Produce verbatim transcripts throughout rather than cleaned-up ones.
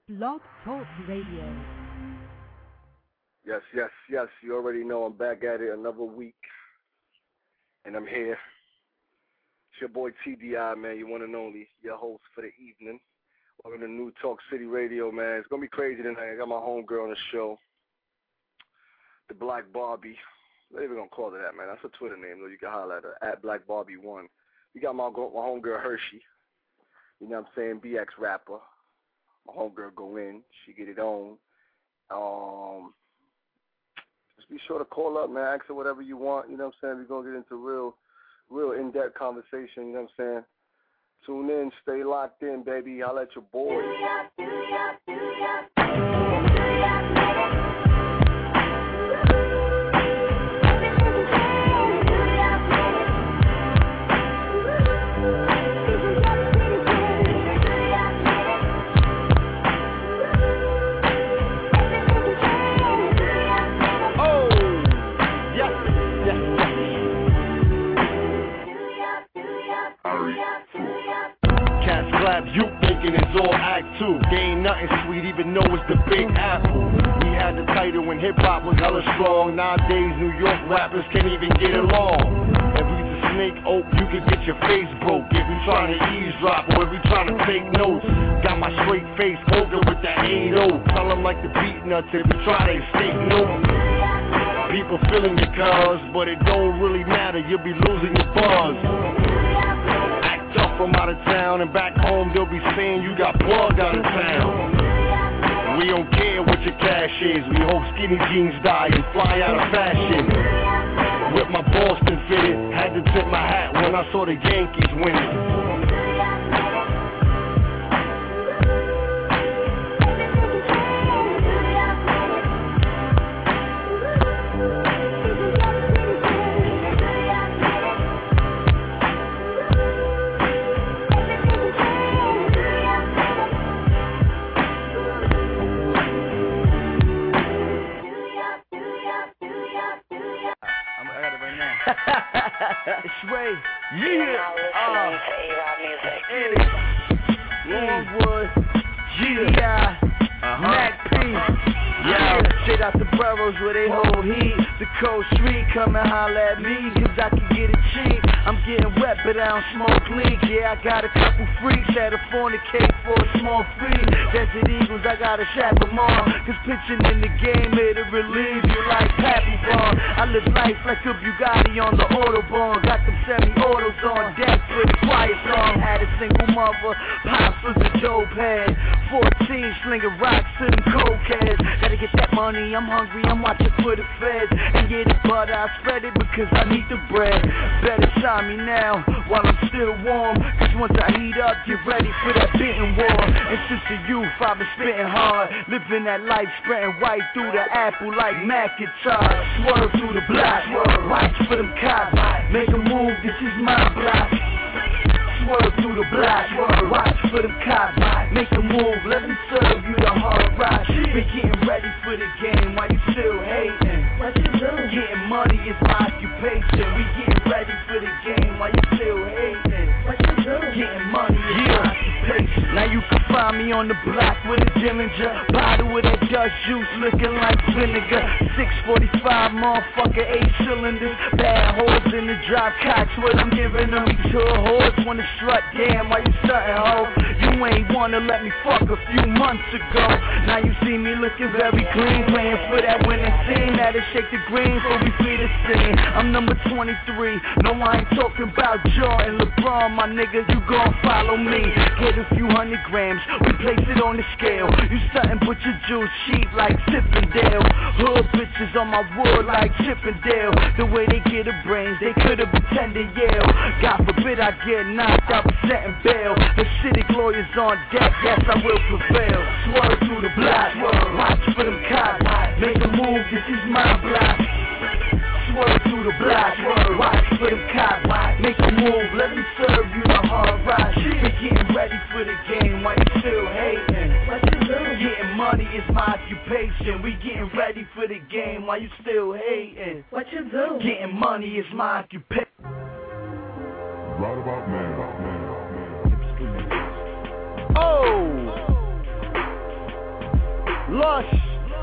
Blog Talk Radio. Yes, yes, yes. You already know I'm back at it another week. And I'm here. It's your boy T D I, man, your one and only, your host for the evening. Welcome to New Talk City Radio, man. It's going to be crazy tonight. I got my homegirl on the show, the Black Barbie. What are we going to call her that, man? That's her Twitter name, though. You can holler at her, at Black Barbie one. We got my, my homegirl Hershey. You know what I'm saying? B X rapper. My homegirl go in. She get it on. Um, just be sure to call up, man. Ask her whatever you want. You know what I'm saying? We're going to get into real, real in-depth conversation. You know what I'm saying? Tune in. Stay locked in, baby. I'll let your boy. You thinking it's all act two. They ain't nothing sweet, even though it's the Big Apple. We had the title when hip-hop was hella strong. Nowadays, New York rappers can't even get along. If we the snake oak, you can get your face broke. If you trying to eavesdrop or if you trying to take notes. Got my straight face poker with that eight oh. Tell them like the beat nuts if you try to escape notes. People feeling your cuz, but it don't really matter, you'll be losing your buzz. From out of town and back home, they'll be saying you got plugged out of town. We don't care what your cash is. We hope skinny jeans die and fly out of fashion. With my Boston fitted, had to tip my hat when I saw the Yankees winning. It's Ray. Yeah. Uh, Eddie. Longwood. Yeah. Uh-huh. Mac P. Yeah. Straight out the boroughs where they hold heat. The cold street, come and holler at me, cause I can get it cheap. I'm getting wet, but I don't smoke leak. Yeah, I got a couple freaks that are fornicate for a small fee. Desert Eagles, I gotta shap them all. Cause pitching in the game, it'll relieve you like Pappy Ball. I live life like a Bugatti on the Autobahn. Got them semi-autos on deck for the quiet song. Had a single mother, pops was a dope head. fourteen slinging rocks to them cokeheads. Gotta get that money, I'm hungry, I'm watching for the feds. And get it, but I spread it because I need the bread. Better sign me now while I'm still warm. Cause once I heat up, get ready for that bitten war. And since the youth, I've been spitting hard. Living that life, spreading white through the apple like Macintosh. Swerve through the block, watch for them cops. Make a move, this is my block. Swerve through the block, watch for them cops. Make a move, let them serve you the hard rock. Been getting ready for the game while you still hating. What you do? Getting money is my occupation. We getting ready for the game while you still hating. What you do? Getting money is yeah. my occupation. Now you can find me on the block with a Dillinger. Bottle with that Dutch juice looking like vinegar. six forty-five, motherfucker, eight cylinders. Bad hoes in the drop cocks, what I'm giving them. Each hood horse wanna strut, damn, why you stuntin', ho? You ain't wanna let me fuck a few months ago. Now you see me looking very clean, playing for that winning team. Now they shake the green before we flee the scene. I'm number twenty-three, no I ain't talking about Jordan, LeBron, my nigga, you gon' follow me. Get a few hundred grams, we place it on the scale. You stuntin' but your juice cheap like Chippendale. Hood bitches on my wood like Chippendale. The way they get the brains, they could've pretended Yale. God forbid I get knocked out for setting bail. The city lawyers on deck, yes I will prevail. Swerve through the block, watch for them cops. Make a move, this is my block. Swerve through the block, watch for them cops. Make a move, let them serve you the hard rock. They getting ready for the game while you still hating. What you do? Getting money is my occupation. We getting ready for the game while you still hating. What you do? Getting money is my occupation. Right about now. Oh! Lush.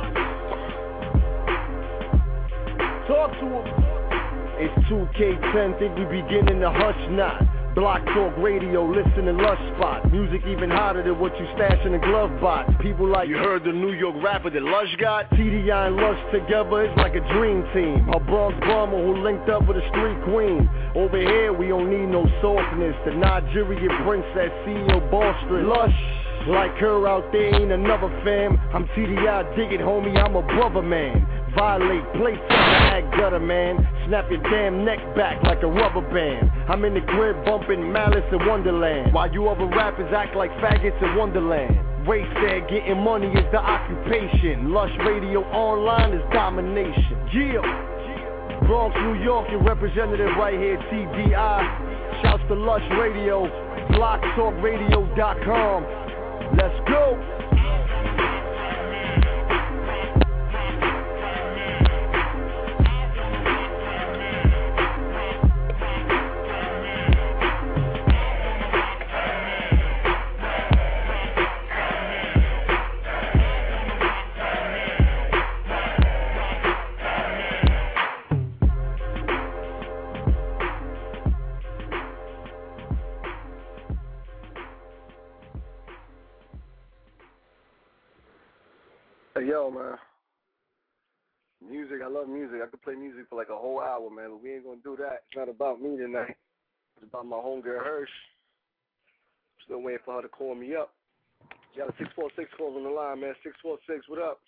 Talk to him. It's two K ten, think we beginning to hush not. Block Talk Radio, listen to Lush Spot. Music even hotter than what you stash in the glove box. People like, you heard the New York rapper that Lush got? T D I and Lush together, it's like a dream team. A Bronx bomber who linked up with a street queen. Over here, we don't need no softness. The Nigerian princess, C E O Ball Street. Lush, like her out there ain't another fam. I'm T D I, dig it homie, I'm a brother man. Violate, play tough, act gutter, man. Snap your damn neck back like a rubber band. I'm in the crib bumping Malice in Wonderland, while you other rappers act like faggots in Wonderland. Ray said getting money is the occupation. Lush Radio Online is domination. Yeah. Bronx, New York, your representative right here, T D I. Shouts to Lush Radio, block talk radio dot com. Let's go. Yo, man. Music, I love music. I could play music for like a whole hour, man, but we ain't gonna do that. It's not about me tonight. It's about my homegirl Hirsch. Still waiting for her to call me up. She got a six four six calls on the line, man. six four six, what up?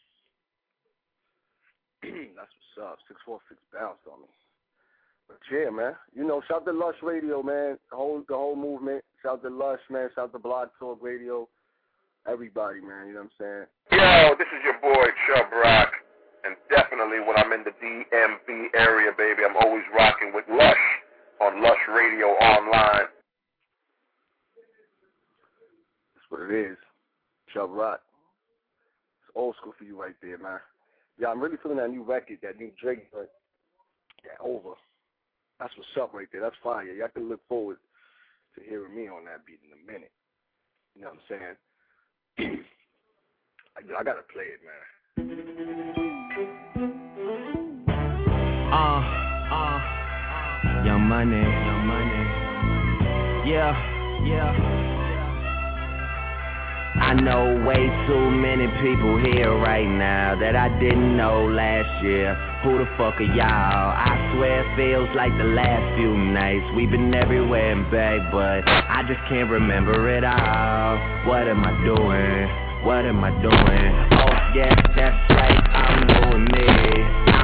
That's what's up. six four six bounced on me. But yeah, man. You know, shout to Lush Radio, man. The whole, the whole movement. Shout to Lush, man. Shout to Blog Talk Radio. Everybody, man, you know what I'm saying? Yo, this is your boy, Chubb Rock, and definitely when I'm in the D M V area, baby, I'm always rocking with Lush on Lush Radio Online. That's what it is. Chubb Rock. It's old school for you right there, man. Yeah, I'm really feeling that new record, that new Drake, but yeah, over. That's what's up right there. That's fire. Y'all can look forward to hearing me on that beat in a minute. You know what I'm saying? I, I gotta play it, man. Uh, uh, Young Money, Young Money. Yeah, yeah. I know way too many people here right now that I didn't know last year. Who the fuck are y'all? I swear it feels like the last few nights we've been everywhere and back, but I just can't remember it all. What am I doing? What am I doing? Oh, yes, that's right, I'm doing me.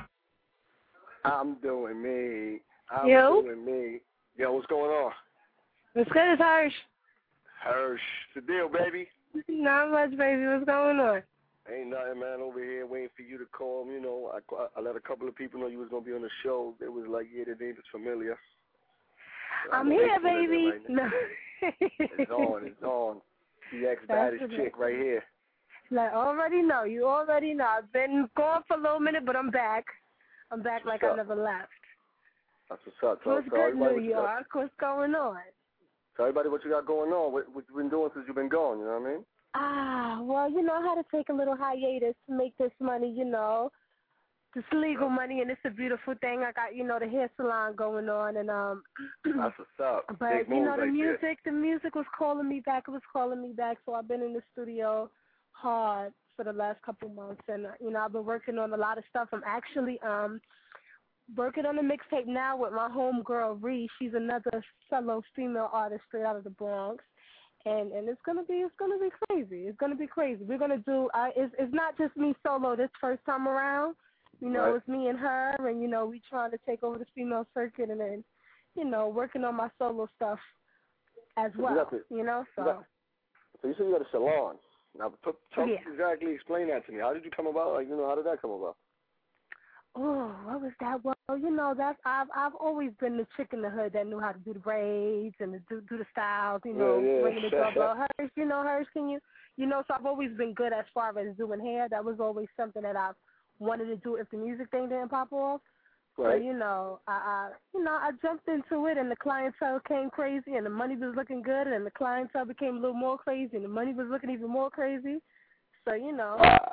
I'm doing me. I'm Yo. doing me. Yo, what's going on? What's good, it's Hirsch. Hirsch. It's the deal, baby. Not much, baby. What's going on? Ain't nothing, man, over here waiting for you to call. You know, I, I let a couple of people know you was going to be on the show. It was like, yeah, the name is familiar. So I'm here, baby. Right no. It's on, it's on. The ex-baddest chick right here. Like, already know. You already know. I've been gone for a little minute, but I'm back. I'm back What's like up? I never left. That's what's up. So, What's so good, what New you got. York? What's going on? Tell everybody what you got going on. What, what you been doing since you've been gone, you know what I mean? Ah, well, you know, I had to take a little hiatus to make this money, you know. This legal money, and it's a beautiful thing. I got, you know, the hair salon going on, and, um... That's what's up. But, Big you know, moves the right music, there. the music was calling me back. It was calling me back, so I've been in the studio hard for the last couple months, and, you know, I've been working on a lot of stuff. I'm actually, um... working on a mixtape now with my homegirl, Ree. She's another solo female artist straight out of the Bronx. And and it's gonna be it's gonna be crazy. It's gonna be crazy. We're gonna do uh, it's it's not just me solo this first time around. You know, Right. It's me and her, and you know we trying to take over the female circuit, and then you know working on my solo stuff as So you well. got the- You know, so you got- So you said you got a salon. Now, t- tell Yeah. exactly explain that to me. How did you come about? Like, you know, how did that come about? oh, what was that? Well, you know that's I've I've always been the chick in the hood that knew how to do the braids and to do do the styles. You know, Yeah, yeah. ringing the doorbell. Hers, you know, hers. Can you? You know, so I've always been good as far as doing hair. That was always something that I've wanted to do if the music thing didn't pop off. Right. So, you know, I, I you know, I jumped into it, and the clientele came crazy, and the money was looking good, and the clientele became a little more crazy, and the money was looking even more crazy. So, you know, Wow.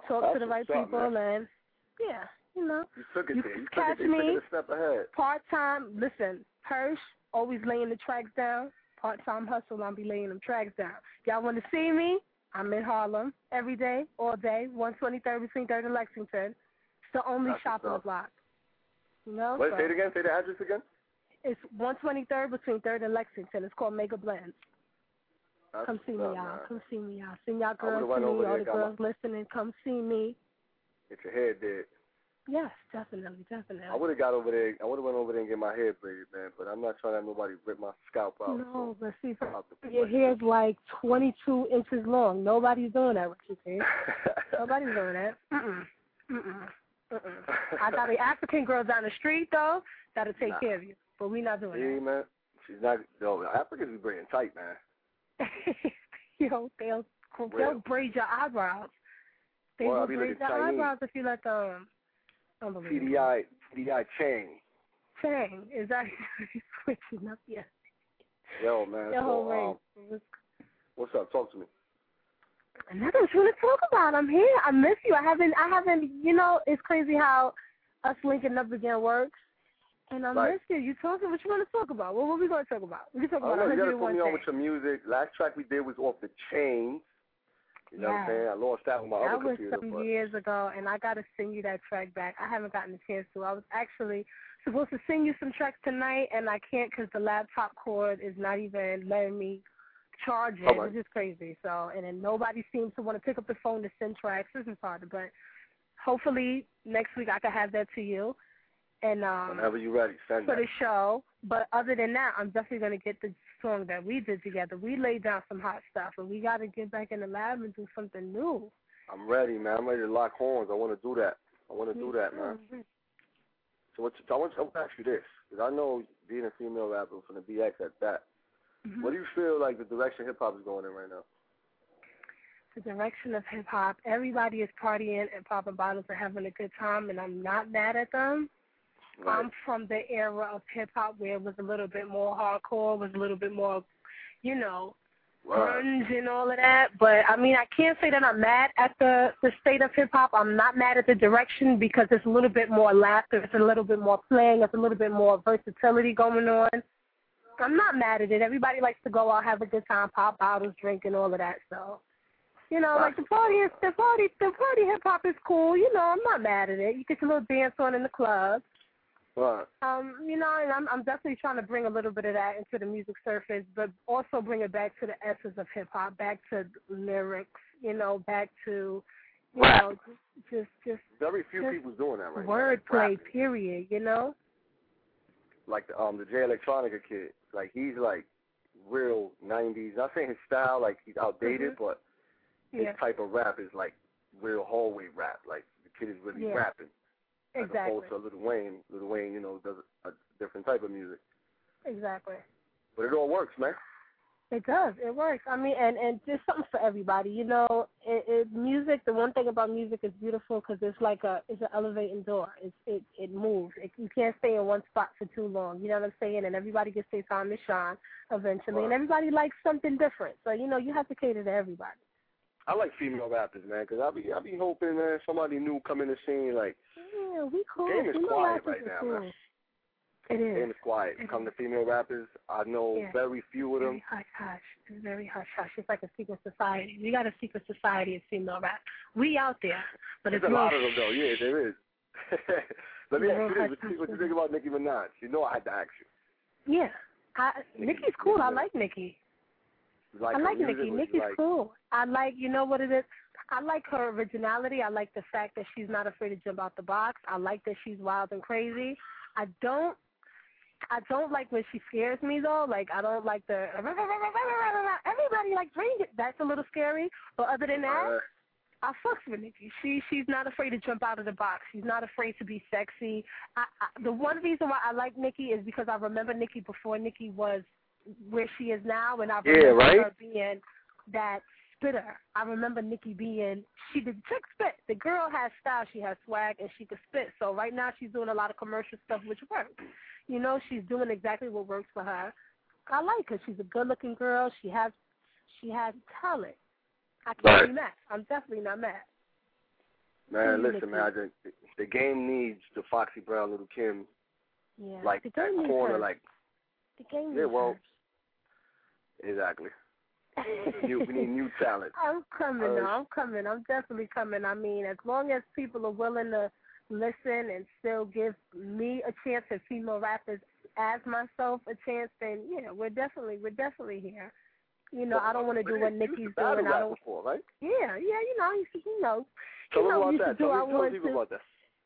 talk That's to the right what's up, people, man. and yeah, you know. You took it You there. You took catch it there. You me. took it a step ahead. Part time, listen, Hirsch, always laying the tracks down. Part time hustle, I'll be laying them tracks down. Y'all want to see me? I'm in Harlem every day, all day, one twenty-third between third and Lexington. It's the only That's shop on the what's up. block. You know? Wait, so say it again. Say the address again. it's one twenty-third between third and Lexington. It's called Mega Blends. That's Come see me, what's up, y'all. man. Come see me, y'all. Send y'all I girls would've to went me, over all there, the got girls listening. Come see me. Get your hair dead. Yes, definitely, definitely. I would have got over there. I would have went over there and get my hair braided, man. But I'm not trying to have nobody rip my scalp out. No, but see, Out the your hair's like twenty-two inches long. Nobody's doing that with you, see? Nobody's doing that. Mm-mm. Mm-mm. Mm-mm. I got an African girl down the street, though, that'll take Nah. care of you. But we not doing See, man. She's not. No, Africans be braiding tight, man. that. Yo, they'll, they'll braid your eyebrows. They Boy, I will be braid looking your Chinese. eyebrows if you let them. T Unbelievable. D I, T D I chain. Chang, is that switching up yet? Yo, man. Your whole So, um, race. what's up? Talk to me. Nothing to talk about. I'm here. I miss you. I haven't. I haven't. You know, it's crazy how us linking up again works. And I Right. miss you. You talking? What you want to talk about? What, what we going to talk about? We can talk I about don't know, you a gotta hundred put and one me on things. with your music. Last track we did was off the chain. You know what I'm Yeah. saying? I lost that with my That other was computer. some But years ago, and I got to send you that track back. I haven't gotten a chance to. I was actually supposed to send you some tracks tonight, and I can't because the laptop cord is not even letting me charge it. Oh, my. It's just crazy. So, and then nobody seems to want to pick up the phone to send tracks. This is hard, but hopefully next week I can have that to you. And um, whenever you're ready, send for that. the show. But other than that, I'm definitely going to get the song that we did together. We laid down some hot stuff, and we got to get back in the lab and do something new. I'm ready, man. I'm ready to lock horns. I want to do that. I want to do that, man. So what's, I want I want to ask you this, because I know being a female rapper from the B X at that, Mm-hmm. what do you feel like the direction hip-hop is going in right now? The direction of hip-hop, everybody is partying and popping bottles and having a good time, and I'm not mad at them. Right. I'm from the era of hip-hop where it was a little bit more hardcore, was a little bit more, you know, Right. grunge and all of that. But, I mean, I can't say that I'm mad at the, the state of hip-hop. I'm not mad at the direction because it's a little bit more laughter. It's a little bit more playing. It's a little bit more versatility going on. I'm not mad at it. Everybody likes to go out, have a good time, pop bottles, drink, and all of that. So, you know, like the party is, the party, the party hip-hop is cool. You know, I'm not mad at it. You get your little dance on in the club. Right. Um, you know, and I'm, I'm definitely trying to bring a little bit of that into the music surface, but also bring it back to the essence of hip hop, back to lyrics, you know, back to, you Rap. know, just just Very few just people doing that right now. wordplay. Rapping. Period. You know. Like the um the Jay Electronica kid, like he's like real nineties. Not saying his style like he's outdated, Mm-hmm. but his Yeah. type of rap is like real hallway rap. Like the kid is really Yeah. rapping. As Exactly. opposed to Lil Wayne. Lil Wayne, you know, does a different type of music. Exactly. But it all works, man. It does. It works. I mean, and and there's something for everybody. You know, it, it music. The one thing about music is beautiful because it's like a it's an elevating door. It's it it moves. It, you can't stay in one spot for too long. You know what I'm saying? And everybody gets their time to shine eventually. Right. And everybody likes something different. So you know, you have to cater to everybody. I like female rappers, man, because I be I be hoping, man, somebody new come in the scene. Like, Yeah, we cool. game is Female quiet rappers right are now, cool. man. It is. Game is quiet. It Come is. to female rappers, I know Yeah. very few of them. Very hush hush. It's very hush hush. It's like a secret society. We got a secret society of female rap. We out there, but There's it's a lot real of them, though. Yeah, there is. Let me Yeah, ask you hush, this. What hush, you, what you hush. think about Nicki Minaj? You know I had to ask you. Yeah. I, Nicki's cool. I like Nicki. You like I her like music, Nicki. or you Nicki's like, cool. I like, you know what it is? I like her originality. I like the fact that she's not afraid to jump out the box. I like that she's wild and crazy. I don't, I don't like when she scares me though. Like I don't like the everybody like bring it. That's a little scary. But other than that, Uh, I fucks with Nicki. She she's not afraid to jump out of the box. She's not afraid to be sexy. I, I, the one reason why I like Nicki is because I remember Nicki before Nicki was where she is now, and I Yeah, remember right? her being that spitter. I remember Nicki being she the chick spit. The girl has style. She has swag, and she could spit. So right now she's doing a lot of commercial stuff, which works. You know, she's doing exactly what works for her. I like her. She's a good-looking girl. She has she has talent. I can't Right. be mad. I'm definitely not mad. Man, listen, man. The, the game needs the Foxy Brown, Little Kim. Yeah. Like the that game corner, needs like. The game Yeah, needs well. Exactly. new, we need new talent. I'm coming, uh, though. I'm coming. I'm definitely coming. I mean, as long as people are willing to listen and still give me a chance and female rappers as myself a chance, then yeah, we're definitely we're definitely here. You know, well, I don't want to do what Nikki's doing. I don't. Before, right? Yeah, yeah. You know, I used to, you know, Tell you me know, about used that. to do. Tell, I me, tell wanted people to. about that.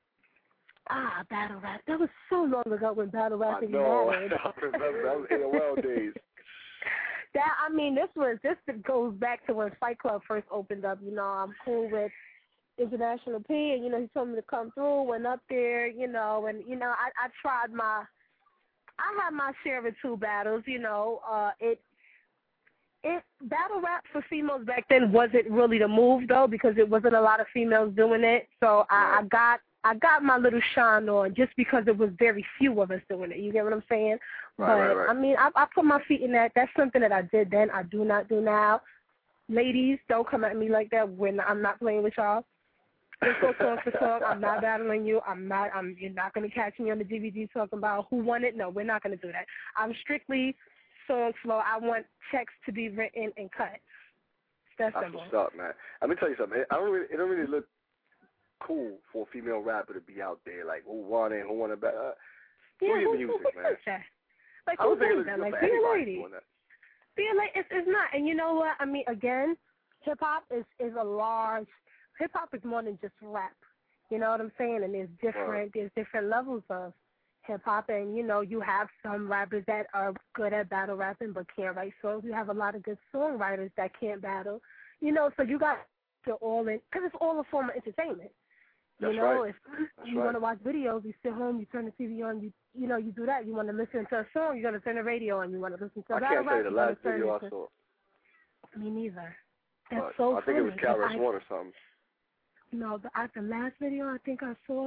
Ah, battle rap. That was so long ago when battle rapping I know. mattered. I remember that was A O L days. That I mean, this was this goes back to when Fight Club first opened up. You know, I'm cool with International P, and you know, he told me to come through. Went up there, you know, and you know, I, I tried my, I had my share of two battles. You know, uh, it, it battle rap for females back then wasn't really the move though, because it wasn't a lot of females doing it. So I, I got. I got my little shine on just because it was very few of us doing it. You get what I'm saying? Right, but, right, right. I mean, I, I put my feet in that. That's something that I did then. I do not do now. Ladies, don't come at me like that when I'm not playing with y'all. Just go song for song. I'm not battling you. I'm not. I'm. You're not going to catch me on the D V D talking about who won it. No, we're not going to do that. I'm strictly song flow. I want checks to be written and cut. That's simple. That's what's up, man. Let me tell you something. I don't really, it don't really look cool for a female rapper to be out there like who won it, who won it better. Yeah, do your who, music, who, man. That? Like, I who don't think does it that? looks Like, good be for a anybody lady. doing that. Be a lady. It's, it's not. And you know what? I mean, again, hip hop is is a large. Hip hop is more than just rap. You know what I'm saying? And there's different. Right. There's different levels of hip hop, and you know, you have some rappers that are good at battle rapping but can't write songs. You have a lot of good songwriters that can't battle. You know, so you got to all in because it's all a form of entertainment. That's you know, right. if That's you right. want to watch videos, you sit home, you turn the T V on, you you know, you do that. You want to listen to a song, you're gonna turn the radio on. You want to listen to a I battle can't tell rap, you the you're last gonna video I turn saw. it. Me neither. That's But so I think funny. it was Cal I, One or something. No, the, I, the last video I think I saw.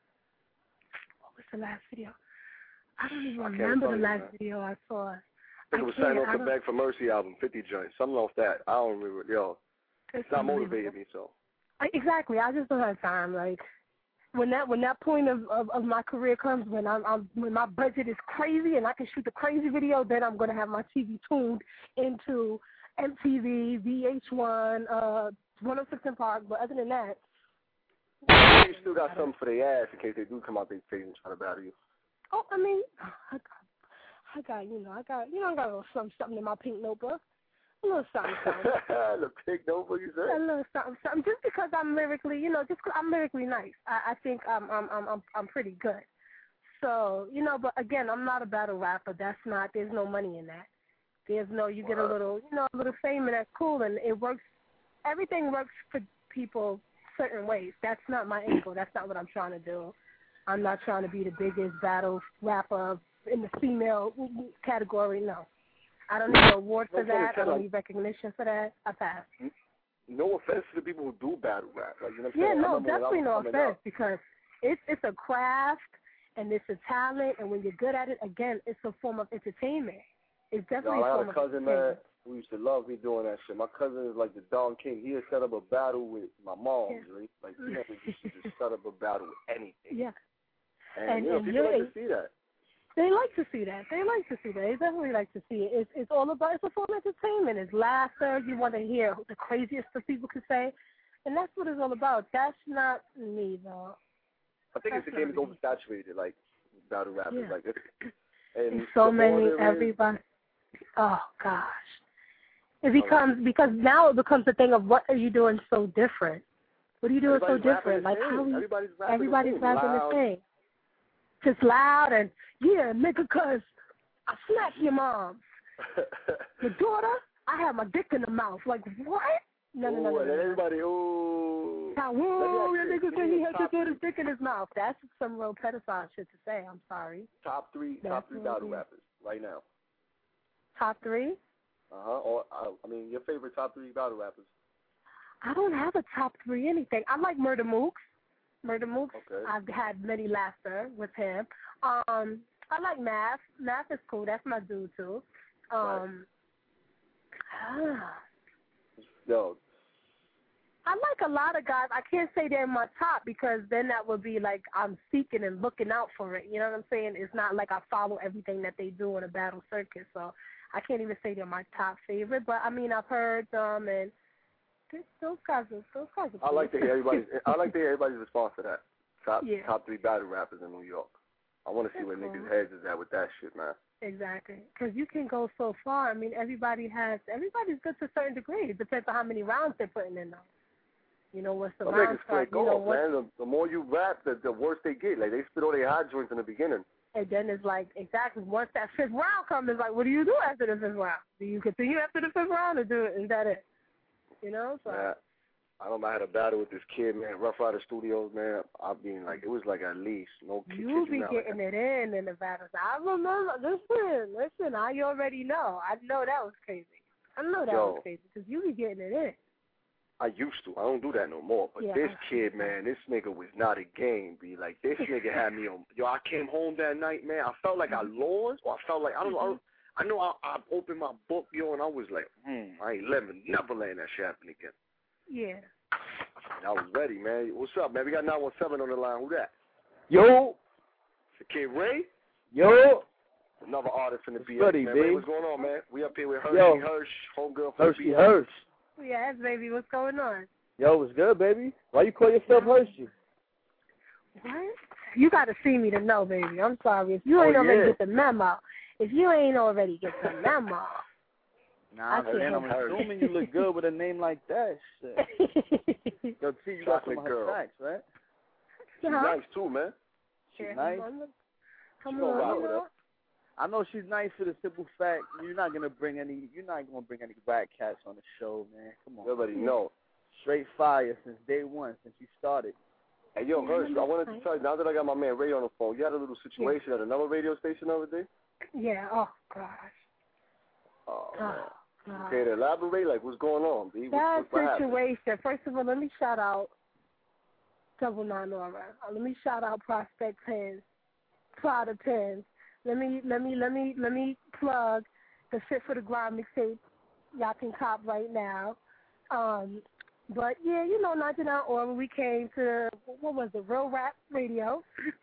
What was the last video? I don't even I can't remember tell the you, last man. video I saw. I think it was can't, Sign I on don't- Quebec for Mercy album, fifty joints, something off that. I don't remember. Yo, It's it's not unbelievable. motivated me, so. I, exactly. I just don't have time. Like when that when that point of, of, of my career comes, when I'm, I'm when my budget is crazy and I can shoot the crazy video, then I'm gonna have my T V tuned into M T V, V H one, uh, one oh six in Park. But other than that, You still got something for their ass in case they do come out their face and try to battle you. oh, I mean, I got, I got you know, I got you know, I got a little something, something in my pink notebook. A little something, something. The pig notebook, you A said? little something, something. Just because I'm lyrically, you know, just 'cause I'm lyrically nice. I, I think I'm, I'm, I'm, I'm, I'm pretty good. So, you know, but again, I'm not a battle rapper. That's not. There's no money in that. There's no. You get a little, you know, a little fame and that's cool, and it works. Everything works for people certain ways. That's not my angle. That's not what I'm trying to do. I'm not trying to be the biggest battle rapper in the female category. No. I don't need an award for that. I don't need recognition for that. I pass. No offense to the people who do battle rap. Like, you know what I'm Yeah, saying? I no, remember when I definitely was no coming offense up, because it's it's a craft and it's a talent, and when you're good at it, again, it's a form of entertainment. It's definitely Yo, I a got form a of cousin, man, entertainment. who used to love me doing that shit. My cousin is like the Don King. He had set up a battle with my mom, Yeah. right? Like, he never used to just set up a battle with anything. Yeah, And, And- you know, and people you're- like to see that. they like to see that. They like to see that. They definitely like to see it. It's it's all about it's a form of entertainment. It's laughter. You want to hear the craziest stuff people can say, and that's what it's all about. That's not me though. I think it's the That's game is not me. oversaturated, like, battle rappers. Yeah. Like, it's, and There's so the more many, there is- everybody. Oh gosh, it becomes because now it becomes a thing of what are you doing so different? What are you doing so everybody's rapping different? the Like same. how we, everybody's rapping everybody's the same. rapping Loud. the same. Just loud and yeah, nigga, cause I slapped your mom. Your daughter, I had my dick in the mouth. Like what? No, no, no, Ooh, no, and then no. everybody, ooh. Now, Let me whoa, ask your you nigga this. said he Give me had a to top put his dick in his mouth. That's some real pedophile shit to say. I'm sorry. Top three, That's top three battle really- rappers right now. Top three? Uh huh. Or uh, I mean, your favorite top three battle rappers. I don't have a top three anything. I like Murder Mooks. Murder Mooks. Okay. I've had many laughter with him. Um, I like Math. Math is cool. That's my dude too. Um, ah, Yo, I like a lot of guys. I can't say they're my top because then that would be like I'm seeking and looking out for it. You know what I'm saying? It's not like I follow everything that they do in a battle circuit. So I can't even say they're my top favorite. But, I mean, I've heard them, and those guys are, those guys are I like to hear everybody's, I like to hear everybody's response to that. Top yeah. top three battle rappers in New York. I want to see where cool. niggas' heads is at with that shit, man. Exactly, because you can go so far. I mean, everybody has, everybody's good to a certain degree. It depends on how many rounds they're putting in, though. You know, what's the Some round niggas start, flick you know, off, what, man. The, the more you rap, the, the worse they get. Like, they spit all their hot joints in the beginning. and then it's like, exactly, once that fifth round comes, it's like, what do you do after the fifth round? Do you continue after the fifth round, or do it, is that it? You know, so. Man, I don't know, I had a battle with this kid, man, Rough Rider Studios, man. I mean, like, it was like at least, no kid. You be now, getting like, it in in the battles. I remember, listen, listen, I already know. I know that was crazy. I know that Yo. was crazy, because you be getting it in. I used to. I don't do that no more. But Yeah. this kid, man, this nigga was not a game, B. Like, this nigga had me on. Yo, I came home that night, man. I felt like I lost, or I felt like, I don't know. I, I know I, I opened my book, yo, and I was like, hmm, I ain't never, never letting that shit happen again. Yeah. And I was ready, man. What's up, man? We got nine one seven on the line. Who that? Yo. It's the Kid Ray? Yo. Another artist in the B S, Buddy, man. babe. Ray, what's going on, man? We up here with Hershey, Yo. Hirsch, homegirl from Hershey the B S. Hirsch. Yes, baby, what's going on? Yo, what's good, baby? Why you call yourself Hershey? What? You got to see me to know, baby. I'm sorry. If you ain't Oh, already yeah. get the memo, if you ain't already get the memo. Nah, I can't man, I'm help it. assuming you look good with a name like that. Shit. Yo, T, you got some Chocolate of her girl. tracks, right? She's Uh-huh. nice, too, man. She's Yeah, nice. Come She gonna on, rock you with know. her. I know she's nice for the simple fact you're not gonna bring any. You're not gonna bring any whack cats on the show, man. Come on. You already know. Straight fire since day one, since you started. Hey, yo, Yeah, Hirsch, I that's wanted to nice. tell you, now that I got my man Ray on the phone, you had a little situation at another radio station the other day? Yeah, oh, gosh. Oh, man. Oh, God. Okay, to elaborate, like, what's going on, B? What, That what, what happened? situation, first of all, let me shout out Double Nine Aura. Uh, let me shout out Prospect Pens, Prada Pens. Let me, let me, let me, let me plug the Fit for the Grind mixtape y'all can cop right now. Um, but yeah, you know, ninety-nine Aura, we came to, what was it, Real Rap Radio.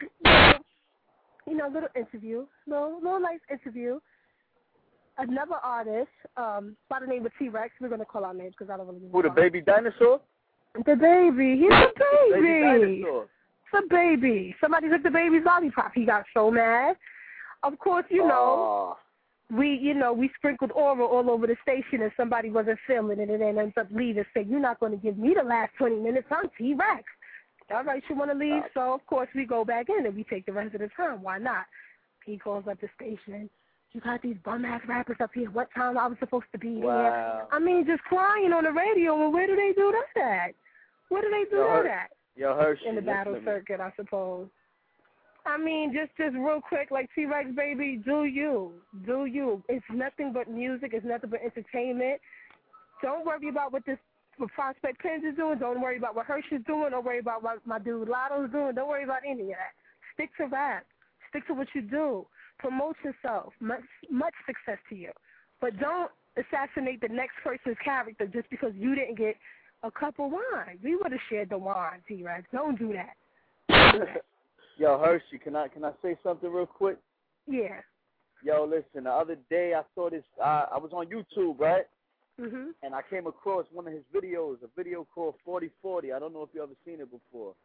You know, little interview, little, little nice interview. Another artist, um, by the name of T-Rex. We're going to call our names because I don't really know. Who, the baby dinosaur? The baby. He's a Baby baby. dinosaur. It's a baby. Somebody took the baby's lollipop. He got so mad. Of course, you know, Oh, we, you know, we sprinkled Aura all over the station and somebody wasn't filming it and then ends up leaving. Said, you're not going to give me the last twenty minutes. I'm T-Rex. All right, you want to leave? So, of course, we go back in and we take the rest of the time. Why not? He calls up the station. You got these bum-ass rappers up here. What time I was supposed to be Wow. here? I mean, just crying on the radio. Well, where do they do that at? Where do they do Yo, that Her- at? Yo, Hershey. In the listen battle to me. circuit, I suppose. I mean, just just real quick, like T-Rex, baby, do you. Do you. It's nothing but music. It's nothing but entertainment. Don't worry about what this what Prospect Pens is doing. Don't worry about what Hirsch is doing. Don't worry about what my dude Lotto's doing. Don't worry about any of that. Stick to rap. Stick to what you do. Promote yourself. Much, much success to you. But don't assassinate the next person's character just because you didn't get a cup of wine. We would have shared the wine, T-Rex. Don't do that. Yo, Hershey, can I can I say something real quick? Yeah. Yo, listen, the other day I saw this, uh, I was on YouTube, right? Mhm. And I came across one of his videos, a video called forty forty. I don't know if you ever seen it before.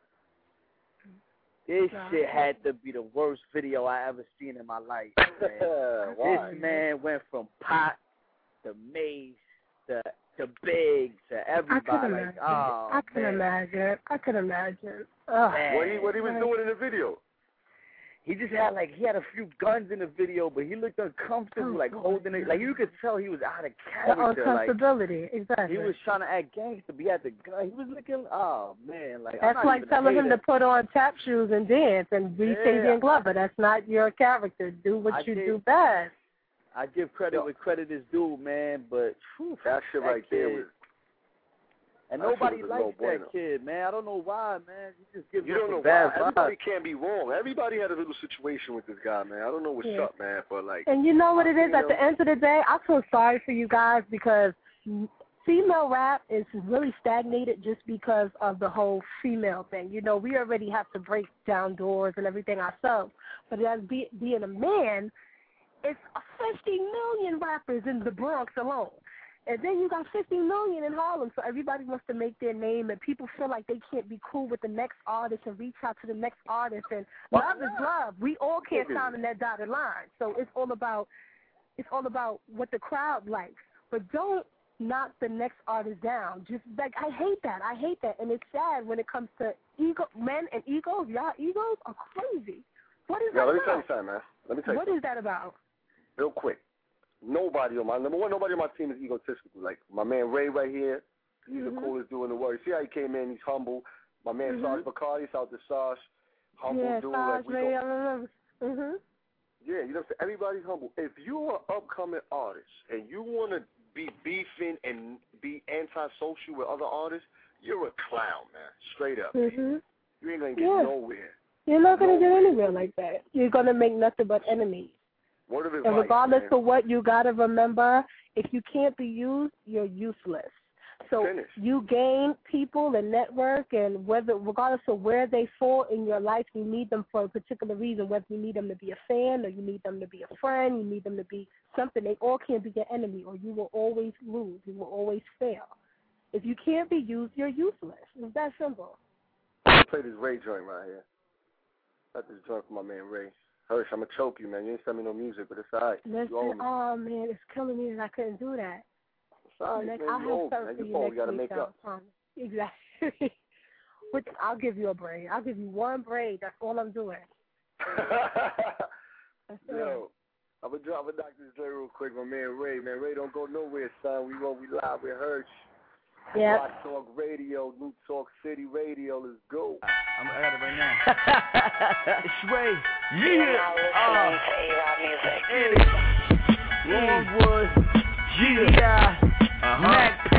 This Nah. shit had to be the worst video I ever seen in my life, man. why? This man went from pot to Mace to to Big to I could everybody. imagine. Like, oh, I could man. imagine. I could imagine. Ugh. Man. What he, what he was doing in the video? He just had like he had a few guns in the video, but he looked uncomfortable, Oh, like God. holding it. Like you could tell he was out of The character. Like uncomfortability. Exactly. he was trying to act gangster, but he had the gun. He was looking. Oh man, like I'm That's not like even a telling him hater. to put on tap shoes and dance and be Yeah. Fabian Glover. That's not your character. Do what I you did- do best. I give credit Yo. where credit is due, man. But whew, That shit right there kid. was. And that shit nobody was a likes no that bueno. kid, man. I don't know why, man. He just gives You us don't a know bad why. Everybody vibe. can't be wrong. Everybody had a little situation with this guy, man. I don't know what's Yeah. up, man, but like. And you know what it is? You At the know. end of the day, I feel sorry for you guys because female rap is really stagnated just because of the whole female thing. You know, we already have to break down doors and everything ourselves. But as be, being a man, it's fifty million rappers in the Bronx alone. And then you got fifty million in Harlem, so everybody wants to make their name, and people feel like they can't be cool with the next artist and reach out to the next artist. And love is love. We all can't sound in that dotted line. So it's all about it's all about what the crowd likes. But don't knock the next artist down. Just like I hate that. I hate that, and it's sad when it comes to ego, men and egos. Y'all egos are crazy. What is Yo, that let me about? tell you something, man. Let me tell you What something. is that about? Real quick. Nobody on my number one, nobody on my team is egotistical. Like my man Ray right here, he's mm-hmm. the coolest dude in the world. You see how he came in? He's humble. My man mm-hmm. Sarge Bacardi, out to Sarge, humble yeah, dude. Sarge, like we Ray, go, I remember. Mhm. Yeah, you know, what I'm saying? Everybody's humble. If you're an upcoming artist and you want to be beefing and be antisocial with other artists, you're a clown, man. Straight up. Mhm. You ain't gonna get yeah. nowhere. You're not gonna nowhere. get anywhere like that. You're gonna make nothing but enemies. Word of advice, And regardless man. of what, you gotta remember, if you can't be used, you're useless. So Finish. you gain people and network, and whether, regardless of where they fall in your life, you need them for a particular reason. Whether you need them to be a fan, or you need them to be a friend, you need them to be something. They all can't be your enemy, or you will always lose. You will always fail. If you can't be used, you're useless. It's that simple. I'm gonna play this Ray joint right here. Got this joint from my man Ray. Hirsch, I'm gonna choke you, man. You didn't send me no music, but it's alright. Listen, oh man, it's killing me that I couldn't do that. It's alright, Next, man. I'll You have old, something man. for You you old. next You gotta week, make though, up. Promise. Exactly. Which, I'll give you a braid. I'll give you one braid. That's all I'm doing. That's it. Yo, I'm gonna drop a Doctor Dre real quick. My man Ray, man. Ray don't go nowhere, son. We go, we live with Hirsch. Yeah. Rock Talk Radio, New Talk City Radio. Let's go. I'm, I got it right now. It's Ray. Yeah. Uh, Eddie. Longwood. Yeah. Uh-huh. Mac P.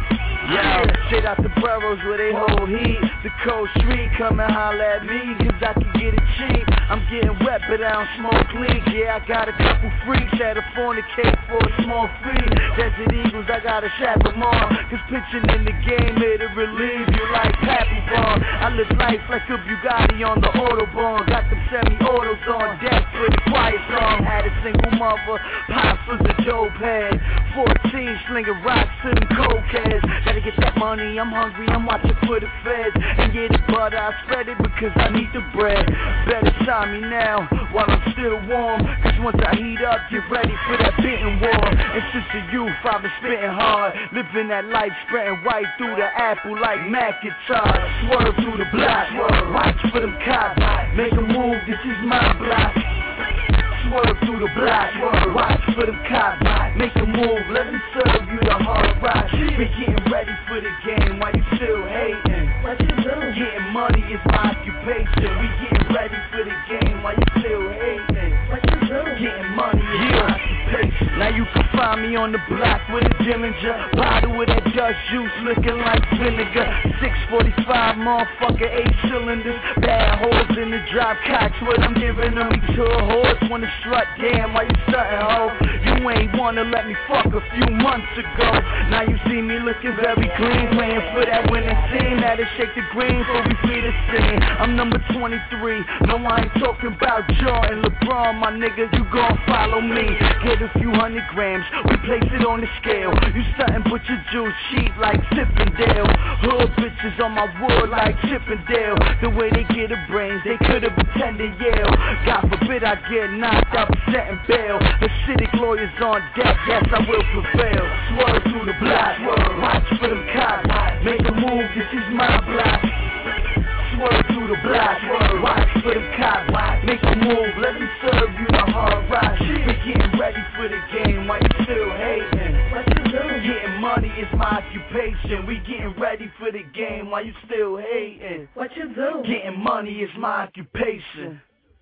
Yeah. Straight out the boroughs where they hold heat. The cold street, come and holler at me, cause I can get it cheap. I'm getting wet, but I don't smoke leak. Yeah, I got a couple freaks that a fornicate for a small fee. Desert Eagles, I gotta strap them on, cause pitching in the game here to relieve you like Pappy Ball. I live life like a Bugatti on the Autobahn. Got them semi-autos on deck for the quiet song. Had a single mother, Pops was a dope head. fourteen, slinging rocks to them cokeheads. Gotta get that money, I'm hungry, I'm watching for the feds. And yeah, the butter, I spread it because I need the bread. Better sign me now while I'm still warm, cause once I heat up, get ready for that bidding war. And since the youth, I've been spitting hard, living that life, spreading white through the apple like Macintosh. Swerve through the block, watch for them cops, make a move, this is my block. Swerve through the block, watch for them cops, make a move, let them serve you the hard rock. We getting ready for the game while you still hating. What you doing? Getting money is my occupation. We getting ready for the game while you still hating. What you doing? Getting money is yeah. my occupation. Now you can find me on the block with a Dillinger, bottle with that Dutch juice looking like vinegar. six forty-five, motherfucker, eight cylinders, bad hoes in the drop cocks. What I'm giving them to a horse wanna strut, damn, why you stuntin', ho? You ain't wanna let me fuck a few months ago. Now you see me looking very clean, playing for that winning team. Now they shake the green before we free the scene. I'm number twenty-three, no I ain't talking about Jordan, LeBron, my nigga, you gon' follow me. Get a few hundred grams, we place it on the scale. You stuntin' but your juice cheap like Chippendale. Hood bitches on my wood like Chippendale. The way they get the brains, they could've pretended Yale. God forbid I get knocked out for setting bail. Acidic lawyers on deck, yes I will prevail. Swerve through the block, watch for them cops, make a move, this is my block. Swerve through the block, watch for them cops, make a move, let them serve you the hard rock. We getting ready for the game while you still hating. What you doing? Getting money is my occupation. We getting ready for the game while you still hating. What you doing? Getting money is my occupation.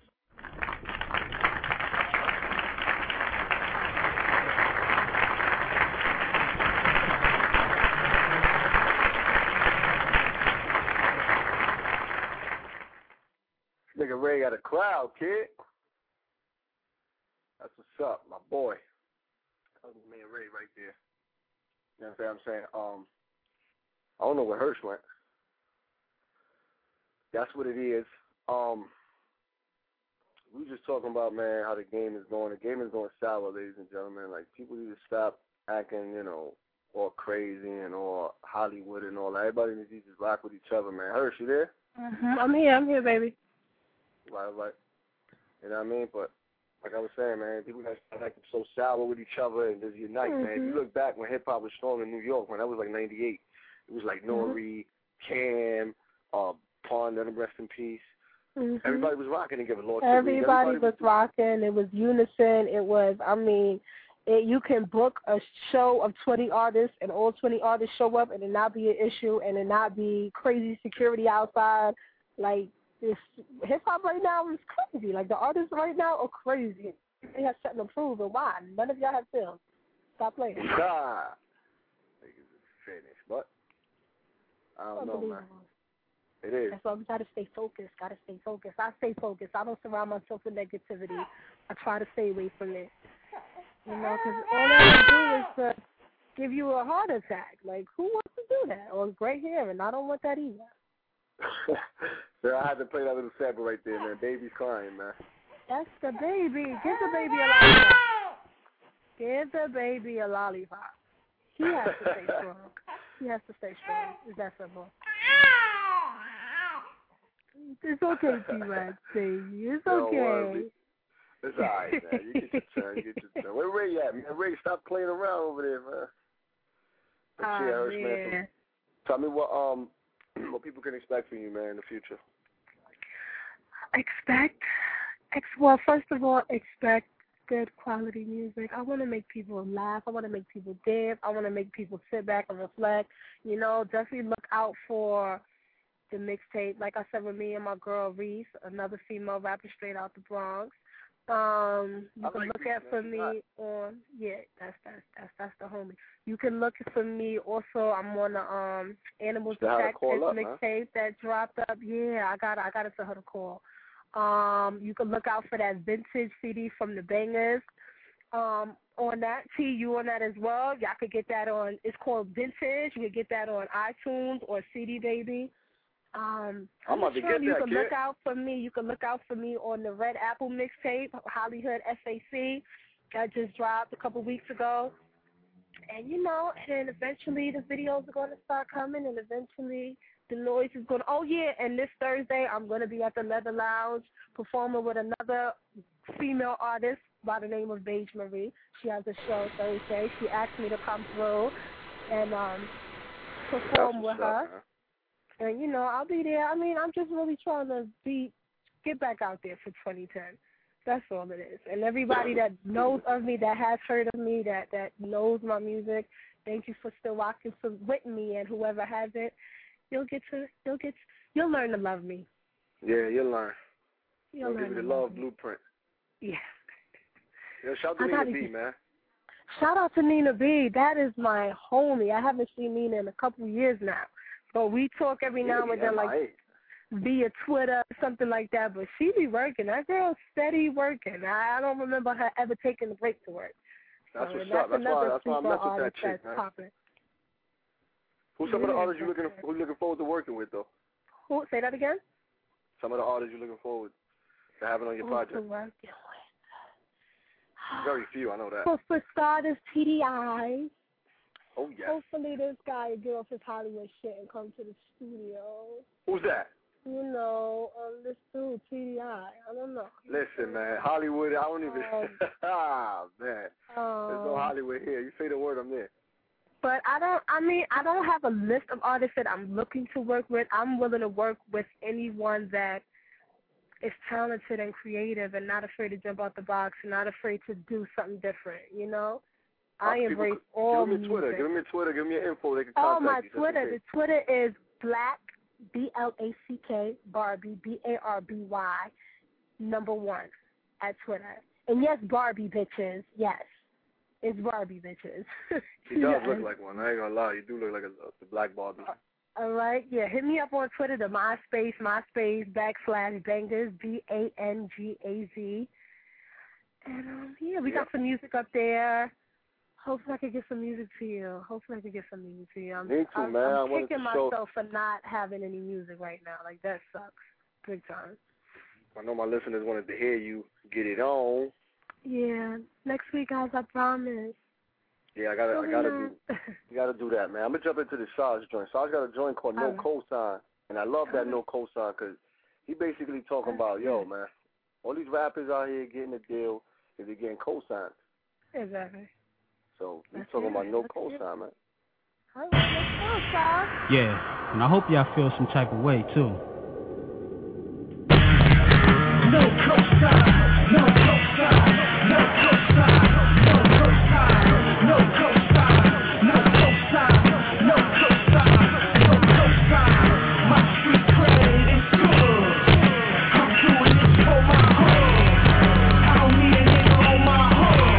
Nigga Ray got a crowd, kid. That's what's up, my boy. That was my man Ray right there. You know what I'm saying? Um, I don't know where Hirsch went. That's what it is. Um, we were just talking about, man, how the game is going. The game is going sour, ladies and gentlemen. Like, people need to stop acting, you know, all crazy and all Hollywood and all that. Everybody needs to just rock with each other, man. Hirsch, you there? Mm-hmm. I'm here. I'm here, baby. Right, right. You know what I mean? But like I was saying, man, people got to start acting so sour with each other and just unite, mm-hmm. man. If you look back when hip-hop was strong in New York, when that was like ninety-eight, it was like Nori, mm-hmm. Cam, uh, Pond, let him rest in peace. Mm-hmm. Everybody was rocking together. Lord Everybody, Everybody was, was rocking. It was unison. It was, I mean, it, you can book a show of twenty artists and all twenty artists show up and it not be an issue and it not be crazy security outside. Like, this hip-hop right now is crazy. Like, the artists right now are crazy. They have something to prove, and why? None of y'all have film. Stop playing. Ah, finished, but I don't know, man. It is. That's why we got to stay focused, got to stay focused. I stay focused. I don't surround myself with negativity. I try to stay away from it. You know, because all that will do is to give you a heart attack. Like, who wants to do that? Or gray hair, and I don't want that either. So I had to play that little sample right there, man. Baby's crying, man. That's the baby. Give the baby a lollipop. Give the baby a lollipop. He has to stay strong. He has to stay strong. It's that simple. It's okay, T-Rex, baby. It's okay. It's all right, man. You get your turn. You get your turn. Where Ray at, man? Ray, stop playing around over there, man. Let's oh, see, Hirsch, man. man. Tell me what um what people can expect from you, man, in the future. Expect, ex- well, first of all, expect good quality music. I want to make people laugh. I want to make people dance. I want to make people sit back and reflect. You know, definitely look out for the mixtape. Like I said, with me and my girl Reese, another female rapper straight out the Bronx. Um, you I can like look Reese, at for man. me on yeah, that's that's that's that's the homie. You can look for me also. I'm on the um Animals Attack mixtape that dropped up. Yeah, I got I got it to her to call. Um, you can look out for that vintage C D from the Bangers. Um, on that, T, you on that as well. Y'all could get that on. It's called Vintage. You can get that on iTunes or C D Baby. Um, I'm about to get you that, can kid. look out for me. You can look out for me on the Red Apple mixtape, Hollywood F A C, that just dropped a couple weeks ago. And you know, and eventually the videos are going to start coming, and eventually the noise is going to. Oh yeah, and this Thursday I'm going to be at the Leather Lounge performing with another female artist by the name of Beige Marie. She has a show Thursday. She asked me to come through and um perform with her. Man. And, you know, I'll be there. I mean, I'm just really trying to be get back out there for twenty ten. That's all it is. And everybody that knows of me, that has heard of me, that, that knows my music, thank you for still rocking with me. And whoever hasn't, you'll get to, you'll get, you'll learn to love me. Yeah, you'll learn. You'll You'll learn give you to the love love me. blueprint. Yeah. Yeah, shout out to Nina B, man. Shout out to Nina B. That is my homie. I haven't seen Nina in a couple of years now. But we talk every now and then, like via Twitter, something like that. But she be working. That girl's steady working. I, I don't remember her ever taking a break to work. That's so what's that's up. That's why, that's why I mess with that chick, man. Popping. Who's some yeah, of the artists you looking who you looking forward to working with, though? Who? Say that again? Some of the artists you're looking forward to having on your Who's project. to working with? Very few, I know that. For, for starters, T D I. Oh, yes. Hopefully this guy will get off his Hollywood shit and come to the studio. Who's that? You know, um, this dude, T D I. I don't know. Listen, man, Hollywood, I don't even... Um, ah, man. Um, There's no Hollywood here. You say the word, I'm there. But I don't, I mean, I don't have a list of artists that I'm looking to work with. I'm willing to work with anyone that is talented and creative and not afraid to jump out the box and not afraid to do something different, you know? I embrace people, all give me Twitter. music. Give me Twitter. Give me your info. They can oh, contact my you. Twitter. The Twitter is Black, B L A C K, Barbie, B A R B Y, number one at Twitter. And yes, Barbie bitches. Yes. It's Barbie bitches. She does yes. look like one. I ain't gonna lie. You do look like a, a black Barbie. All right. Yeah. Hit me up on Twitter, the MySpace, MySpace backslash bangers, B A N G A Z. And, um, yeah, we yeah. got some music up there. Hopefully I could get some music to you. Hopefully I could get some music to you. I'm, Me too, I'm, man. I'm I wanted kicking to show... myself for not having any music right now. Like, that sucks. Big time. I know my listeners wanted to hear you get it on. Yeah. Next week, guys, I promise. Yeah, I gotta, I gotta do, not. you gotta do that, man. I'm gonna jump into the Saj joint. Saj got a joint called No Right. Cosign, and I love that No Cosign because he basically talking about, yo, man, all these rappers out here getting a deal if they're getting cosigns. Exactly. So he's That's talking it. about no That's cosign, man. All right, let's go, Saj. Yeah, and I hope y'all feel some type of way too. No cosign, no cosign, no cosign, no cosign, no cosign, no cosign, no cosign, no cosign. My street credit is good. I'm doing this for my hood. I don't need a nigga on my hood.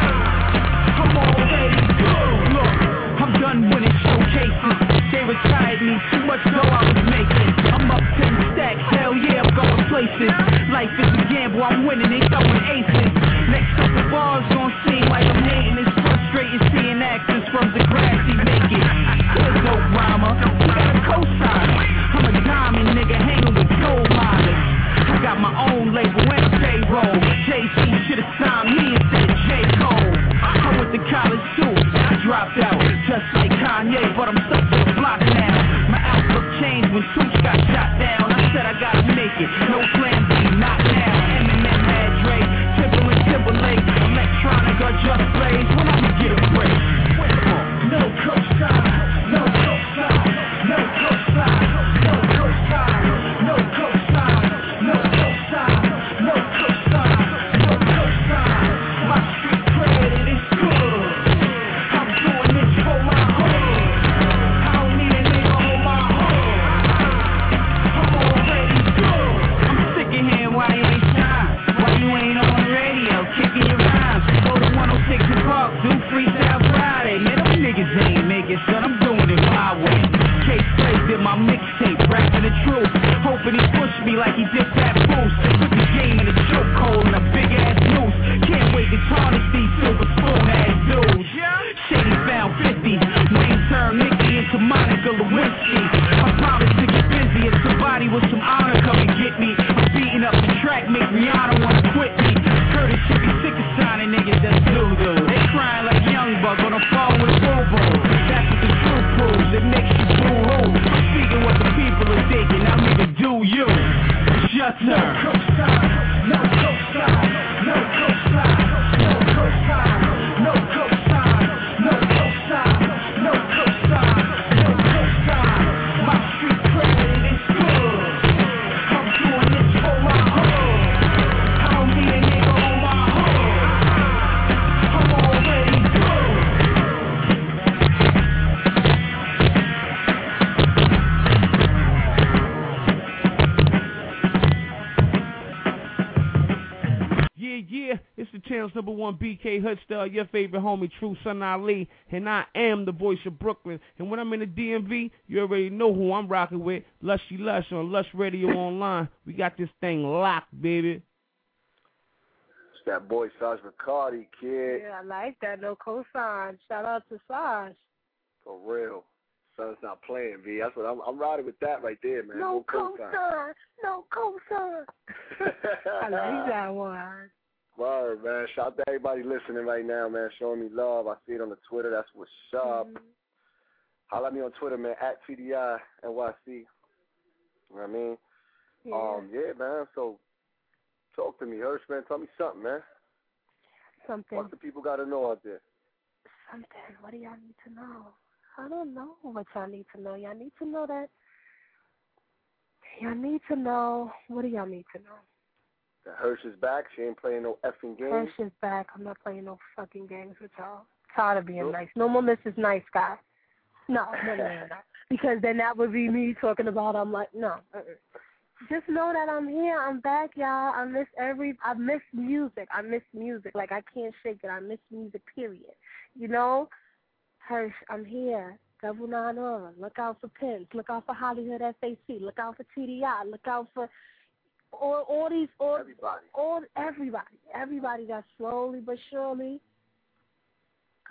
I'm already good. Look, I'm done winning showcases. They retired me, too much dough I was making. I'm up ten stacks, hell yeah, I'm going places. Life is a gamble, I'm winning, they throwing aces. Next up the bars gon' seem like I'm hating. It's frustrating seeing actors from the grassy make it. Good dope rhymer, he got a cosign. I'm a diamond nigga hanging with gold miners. I got my own label and payroll. Jay-Z should've signed me instead of J. Cole. I went to college too, and I dropped out. Just like Kanye, but I'm stuck to the block now. My outlook changed when Tooch got shot down. I said I gotta make it, no plan B, not now. Eminem had Drake, Timberland, Timberlake, Electronica, Just Blaze. When I'ma get a break? No cosign, no cosign, no cosign, no cosign, no cosign, no cosign, no cosign, no cosign. My street credit is good. I'm doing this for my hood. I don't need a nigga on my hood. I'm already good. I'm sick of hearing why you ain't shine. Why you ain't on the radio kicking your rhymes? Go to one oh six and Park, do Freestyle Friday. Man, them niggas ain't making, son. I'm doing it my way. K-Slay did my mixtape, rapping the truth. Hoping he pushed me like he did Fat Boost. Put the game in a chokehold and a big ass noose. Can't wait to tarnish these silver spoon ass dudes. Shady found fifty. Wayne turned Mickey into Monica Lewinsky. I promised to get busy if somebody with some honor come and get me. I'm beating up the track, make Rihanna wanna quit me. Curtis should be sick of signing niggas that's doo-doo. They crying like Young Buck on the phone with a boo-boo. That's what the truth proves, it makes you boo-hoo. I'm speaking what the people are thinking, now nigga do you. Shut up. No cosign, no cosign, no cosign, no cosign, no cosign, no cosign, no cosign, no cosign. My street credit is good. I'm doing this for my hood. I don't need a nigga on my hood. I'm already good. Yeah, yeah, it's the channel's number one B K Hoodstar, your favorite homie, True Son Ali, and I am the voice of Brooklyn. And when I'm in the D M V, you already know who I'm rocking with, Lushy Lush on Lush Radio Online. We got this thing locked, baby. It's that boy Saj Riccardi, kid. Yeah, I like that. No cosign. Shout out to Saj. For real. Son's not playing, V. That's what I'm, I'm riding with that right there, man. No cosign. cosign. No cosign. I like that one. Word, man. Shout out to everybody listening right now, man. Showing me love. I see it on the Twitter. That's what's up. Mm-hmm. Holla at me on Twitter, man, at T D I N Y C. You know what I mean? Yeah. Um, yeah, man. So, talk to me, Hirsch, man. Tell me something, man. Something. What the people got to know out there? Something. What do y'all need to know? I don't know what y'all need to know. Y'all need to know that. Y'all need to know. What do y'all need to know? That Hirsch is back. She ain't playing no effing games. Hirsch is back. I'm not playing no fucking games with y'all. Tired of being Nope. nice. No more Missus Nice Guy. No, no, no, no, no. Because then that would be me talking about, I'm like, no. Uh-uh. Just know that I'm here. I'm back, y'all. I miss every, I miss music. I miss music. Like, I can't shake it. I miss music, period. You know? Hirsch, I'm here. Double nine on. Look out for Pins. Look out for Hollywood F A C. Look out for T D I. Look out for all, all these, all, everybody. all, everybody. Everybody that's slowly but surely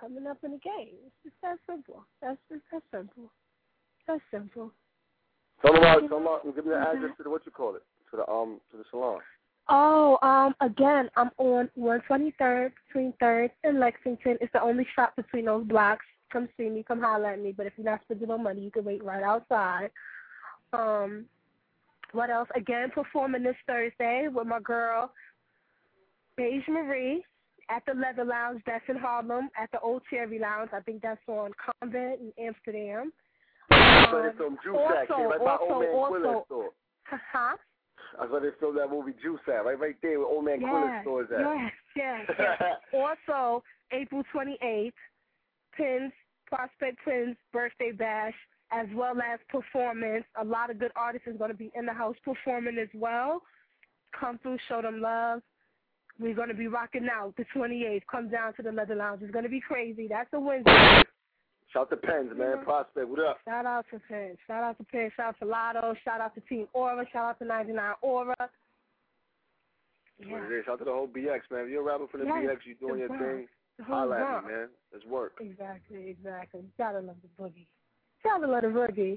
coming up in the game. It's just that simple. That's just that simple. That's simple. Tell them about, tell them about, give me the address to the, what you call it, to the, um, to the salon. Oh, um, again, I'm on one twenty-third, between third and Lexington. It's the only shop between those blocks. Come see me, come holler at me. But if you're not spending no money, you can wait right outside. Um, what else? Again, performing this Thursday with my girl, Beige Marie, at the Leather Lounge. That's in Harlem, at the Old Cherry Lounge. I think that's on Convent in Amsterdam. I Um, they filmed Juice also, Act, right by also, Old Man also, Quillen's store. Huh? I saw they filmed that movie Juice Act, right, right there where Old Man Yes, Quillen's store is at. yes, yes, yes. Also, April twenty-eighth, Penn's, Prospect Penn's birthday bash, as well as performance. A lot of good artists is going to be in the house performing as well. Come through, show them love. We're going to be rocking out the twenty-eighth. Come down to the Leather Lounge. It's going to be crazy. That's a Wednesday. Shout to Pens, man. Mm-hmm. Prospect, what up? Shout out to Pens. Shout out to Pens. Shout out to Lotto. Shout out to Team Aura. Shout out to ninety-nine Aura. Yeah. What it is. Shout out to the whole B X, man. If you're a rapper for the yes, B X, you're doing your rock. thing, holla at me, man. Let's work. Exactly, exactly. You gotta love the boogie. You gotta love the boogie.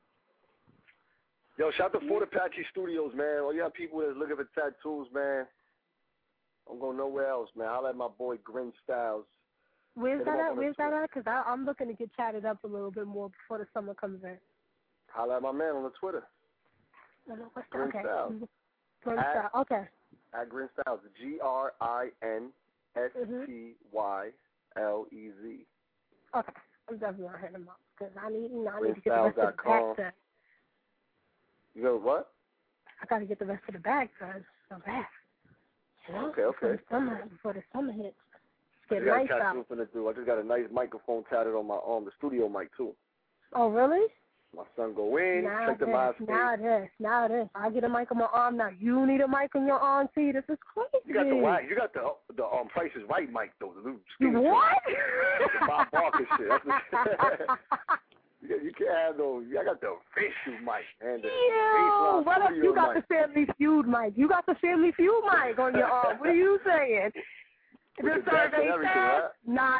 Yo, shout out to Fort Apache Studios, man. All y'all people that's looking for tattoos, man. I'm going nowhere else, man. I'll let my boy Grin Styles. Where's that at? Where's that at? Because I'm looking to get chatted up a little bit more before the summer comes in. Holla at my man on the Twitter. I know what's Grin okay. Styles. Grin at, Styles. Okay. At Grin Styles. G R I N S T Y L E Z. Okay. I'm definitely going to hit him up because I need, you know, I need to get the rest of the bag done. You know what? I got to get the rest of the bag done. So fast. You know? Okay, okay. Before the summer, before the summer hits. I just, nice got a do. I just got a nice microphone tatted on my arm, the studio mic, too. Oh, really? My son go in, now check the MySpace. Now it is. Now it is. I get a mic on my arm. Now you need a mic on your arm, too. This is crazy. You got the you got the the um Price is Right mic, though. The new skinny what? The Bob Barker shit. That's what, you, you can't have those. I got the official mic. And the Yo, what up? You got mic. the Family Feud mic. You got the Family Feud mic on your arm. What are you saying? The survey says right? not.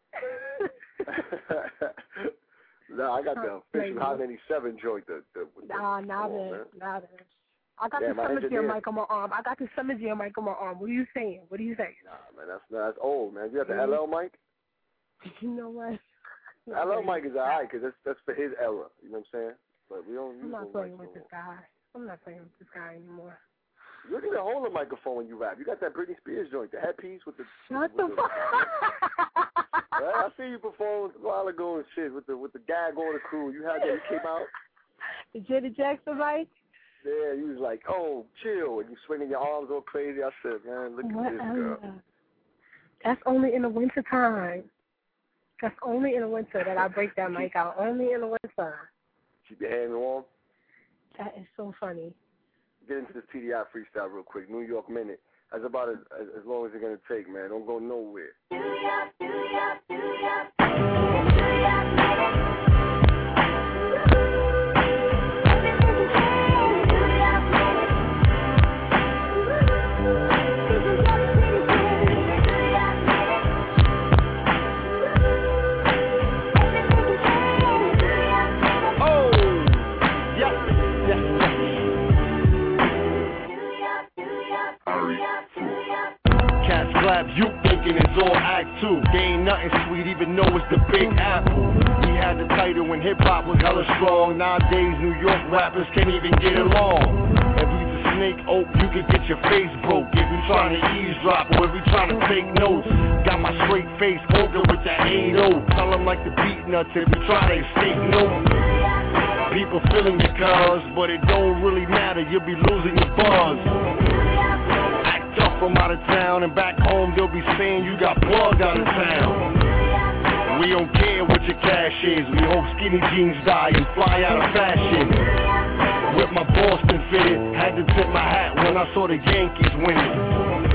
No, I got the official Hot ninety-seven joint. The, the, the, nah, not oh, it. Not it. I got yeah, the Summer Jam mic on my arm. I got the Summer Jam mic on my arm. What are you saying? What are you saying? Nah, man, that's that's old, man. You got the mm-hmm. L L mic? You know what? The L L mic is alright because that's that's for his era. You know what I'm saying? But we don't. I'm use not playing with no this guy. I'm not playing with this guy anymore. You need to hold the microphone when you rap. You got that Britney Spears joint, the headpiece with the. Shut with the fuck. Right? I see you perform a while ago and shit with the with the gag on the crew. You had that. You came out. The Janet Jackson mic. Yeah, you was like, oh, chill, and you swinging your arms all crazy. I said, man, look what at this girl. That's only in the winter time. That's only in the winter that I break that mic out. Only in the winter. Keep your hand warm. That is so funny. Get into this T D I freestyle real quick. New York Minute. That's about as, as, as long as it's going to take, man. Don't go nowhere. New York, New York, New York, New York Minute. You thinking it's all act two. They ain't nothing sweet, even though it's the Big Apple. We had the title when hip hop was hella strong. Nowadays, New York rappers can't even get along. If we the snake oak, you could get your face broke. If you trying to eavesdrop or if you trying to take notes. Got my straight face poker with that eight oh. Tell them like the beat nuts if you try to escape notes. People feeling your cuz, but it don't really matter. You'll be losing your buzz. From out of town and back home, they'll be saying you got plugged out of town. We don't care what your cash is. We hope skinny jeans die and fly out of fashion. With my Boston fitted, had to tip my hat when I saw the Yankees winning.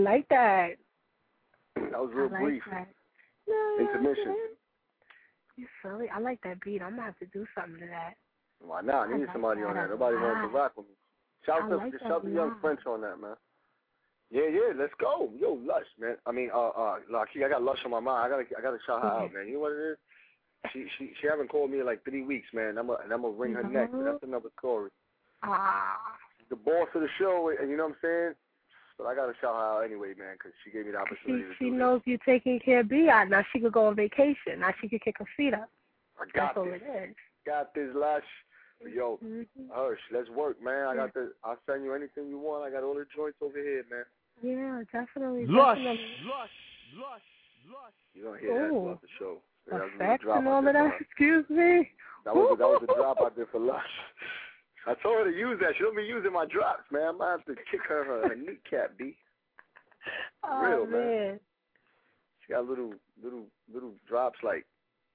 like that. That was real I like brief. That. No, Intermission. You silly. I like that beat. I'm gonna have to do something to that. Why not? I need like somebody that on a that. Nobody wants to lot. rock with me. Shout I to like shout that to a Young lot. French on that, man. Yeah, yeah, let's go. Yo, Lush, man. I mean, uh, uh, Lucky, I got Lush on my mind. I gotta, I gotta shout her Okay. out, man. You know what it is? She, she, she haven't called me in like three weeks, man. I'm, a, and I'm gonna wring her neck. But that's another story. Ah. She's the boss of the show, and you know what I'm saying? But I gotta shout her out anyway, man, because she gave me the She opportunity she to do knows you taking care of B I. Now she could go on vacation. Now she could kick her feet up. this. I got That's all this. it is. Got this, Lush. Yo, Mm-hmm. Hirsch, let's work, man. I got the. I'll send you anything you want. I got all the joints over here, man. Yeah, definitely. Lush, definitely. lush, lush, lush. You're gonna hear that Ooh. throughout the show. That was a little Effects drop and I all did of for that. her. Excuse me. That was a, that was a drop I did for Lush. I told her to use that. She don't be using my drops, man. I might have to kick her her, her kneecap, B. Oh, Real, man. man. She got little little little drops like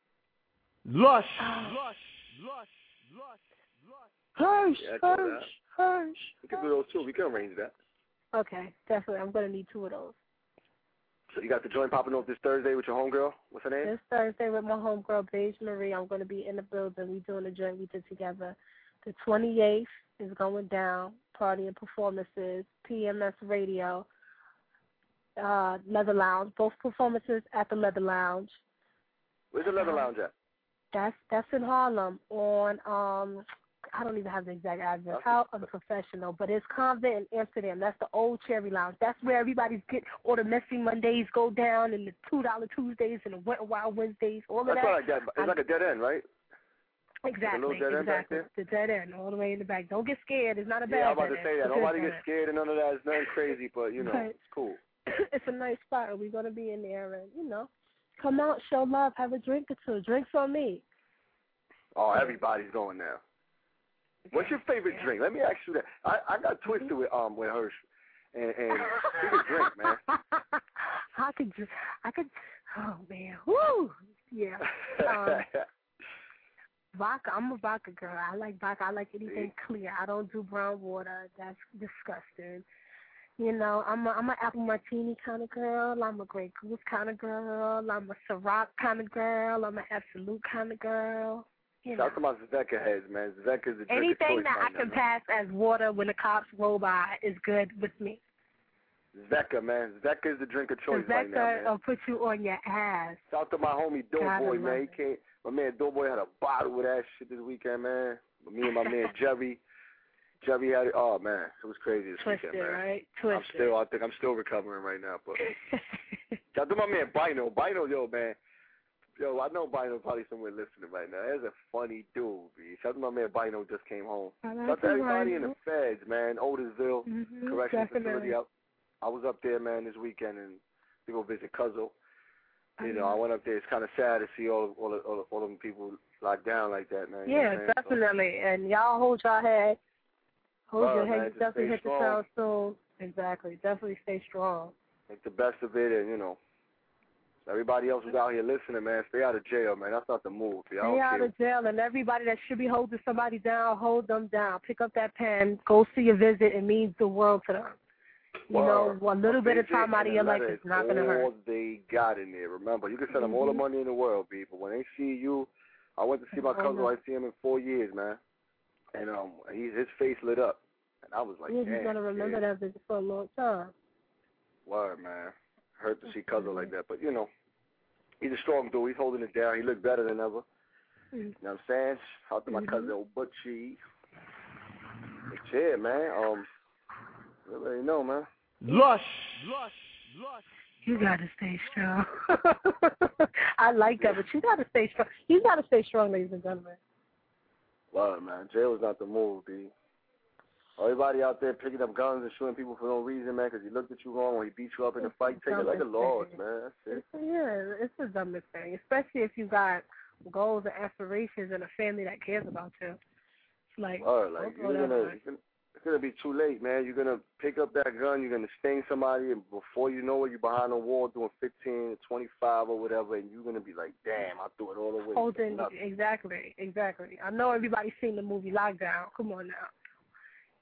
Lush, Oh. lush, lush, lush, lush. Hirsch, Yeah, I know Hirsch, that. Hirsch. we can do those too. We can arrange that. Okay, definitely. I'm going to need two of those. So you got the joint popping off this Thursday with your homegirl. What's her name? This Thursday with my homegirl, Beige Marie, I'm going to be in the building. We doing a joint we did together. The twenty-eighth is going down. Party and performances. P M S Radio. Uh, Leather Lounge. Both performances at the Leather Lounge. Where's the Leather Lounge at? That's that's in Harlem on um I don't even have the exact address. How unprofessional, but it's Convent in Amsterdam. That's the old Cherry Lounge. That's where everybody's get all the messy Mondays go down and the two dollar Tuesdays and the Wet n Wild Wednesdays. All of That's that. not like that. It's like a dead end, right? Exactly. A little dead end back exactly. there? The dead end, all the way in the back. Don't get scared. It's not a bad. Yeah, I'm about dead to say end. that. It's a good Nobody dead gets scared and none of that. It's nothing crazy, but you know, But- it's cool. It's a nice spot. We're gonna be in there, and you know, come out, show love, have a drink or two. Drinks on me. Oh, everybody's going now. What's your favorite Yeah. drink? Let me ask you that. I, I got twisted with um with Hirsch, and and she could drink, man. I could, dr- I could. Oh man, woo, yeah. Um, vodka. I'm a vodka girl. I like vodka. I like anything clear. I don't do brown water. That's disgusting. You know, I'm a I'm an apple martini kind of girl. I'm a Grey Goose kind of girl. I'm a Ciroc kind of girl. I'm an Absolute kind of girl. You know. Shout out to my Zveka heads, man. Zveka is the drink of Anything choice that right I can now, pass as water when the cops roll by is good with me. Zveka, man. Zveka is the drink of choice right now, Rebecca man. will put you on your ass. Shout out to my homie Gotta Doughboy, love man. it. He came. My man Doughboy had a bottle of that shit this weekend, man. Me and my man Jerry. Jerry had it. Oh man, it was crazy this Twisted, weekend, man. right? I'm Twisted. still. I think I'm still recovering right now, but shout out to my man Bino. Bino, yo, man. Yo, I know Bino probably somewhere listening right now. That's a funny dude, B. Shout out to my man Bino just came home. I Shout out like to everybody in Bino. the feds, man. Otisville Mhm, Correctional definitely. Facility. I, I was up there, man, this weekend and to go visit Cuzzo. You know, Mhm. I went up there. It's kind of sad to see all all all, all them people locked down like that, man. You know Yeah, what I'm saying? So, definitely. And y'all hold your head. Hold Well, your man, head. You just definitely stay hit the strong. town soon. Exactly. Definitely stay strong. make the best of it, and you know, everybody else who's out here listening, man, stay out of jail, man. That's not the move. I don't Stay out care. of jail, and everybody that should be holding somebody down, hold them down. Pick up that pen. Go see a visit. It means the world to them. You know, Word. a little A bit of visit time out of and your a life letter is not going to all hurt. they got in there. Remember, you can send them all the Mhm. money in the world, B, but when they see you, I went to see my Oh, cousin. no. I see him in four years, man, and um, he, his face lit up, and I was like, Yeah, damn, he's going to remember yeah. that visit for a long time. Word, man. Hurt to see cousin like that, but you know, he's a strong dude. He's holding it down. He looked better than ever. Mm. You know what I'm saying? Shout out to my Mhm. cousin, old Butchie. But yeah, man. Um, you already know, man. Lush, lush, lush. You gotta stay strong. I like that, but you gotta stay strong. You gotta stay strong, ladies and gentlemen. Word, man. Jail is not the move, B. Everybody out there picking up guns and shooting people for no reason, man, because he looked at you wrong or he beat you up in a fight. Take it like a loss, man. That's it. It's, yeah, it's the dumbest thing, especially if you got goals and aspirations and a family that cares about you. It's like, Word, like don't go you're that gonna, way. you're gonna, it's gonna be too late, man. You're gonna pick up that gun, you're gonna sting somebody, and before you know it, you're behind a wall doing fifteen, twenty-five or whatever, and you're gonna be like, damn, I threw it all away. Holding, Nothing. exactly, exactly. I know everybody's seen the movie Lockdown. Come on now.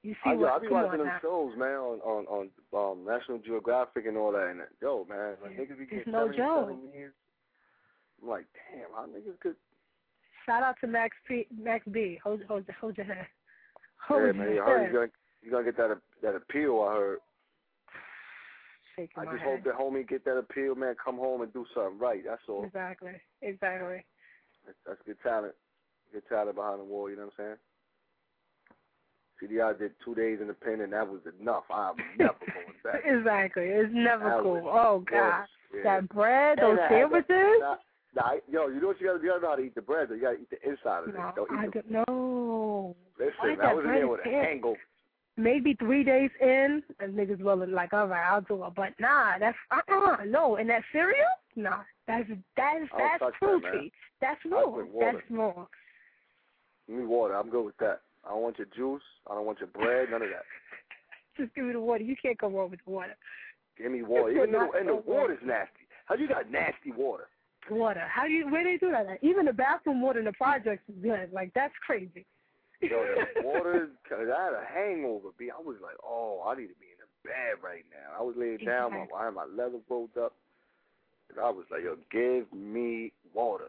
You see I, what? I be come watching on them now. shows, man, on on on um, National Geographic and all that. And yo, man, like niggas be It's getting no seventy-seven joke. years. I'm like, damn, how niggas could? Shout out to Max P, Max B. Hold, hold, hold your hand. Yeah, Hold man, your you heard hand. you gonna you gonna get that that appeal. I heard. Shaking I my just head. hope that homie get that appeal, man. Come home and do something right. That's all. Exactly. Exactly. That's, that's good talent. Good talent behind the wall. You know what I'm saying? C D I did two days in the pen, and that was enough. I'm never going back. Exactly. It's never That cool. was Oh gorgeous. God. Yeah. That bread, And those I- sandwiches. Nah, nah, yo, you know what you gotta do? You gotta know how to eat the bread, though. You gotta eat the inside of it. No, Don't eat I the, don't know. Listen, Why is I that was in bread there with a in? hangover. Maybe three days in, and niggas willing like, all right, I'll do it. But nah, that's uh uh no. And that cereal, nah, that's that's I don't that's touch that, man. cruelty. That's I wrong. drink water. That's wrong. Give me water. I'm good with that. I don't want your juice. I don't want your bread. None of that. Just give me the water. You can't go wrong with the water. Give me water. You Even though cannot and the go wrong. water's nasty. How you got nasty water? Water. How do you? Where they do that at? Even the bathroom water in the projects is good. Like that's crazy. Yo, the water. Cause I had a hangover. B. I was like, oh, I need to be in the bed right now. I was laying down. My, I had my leather rolled up. And I was like, yo, give me water.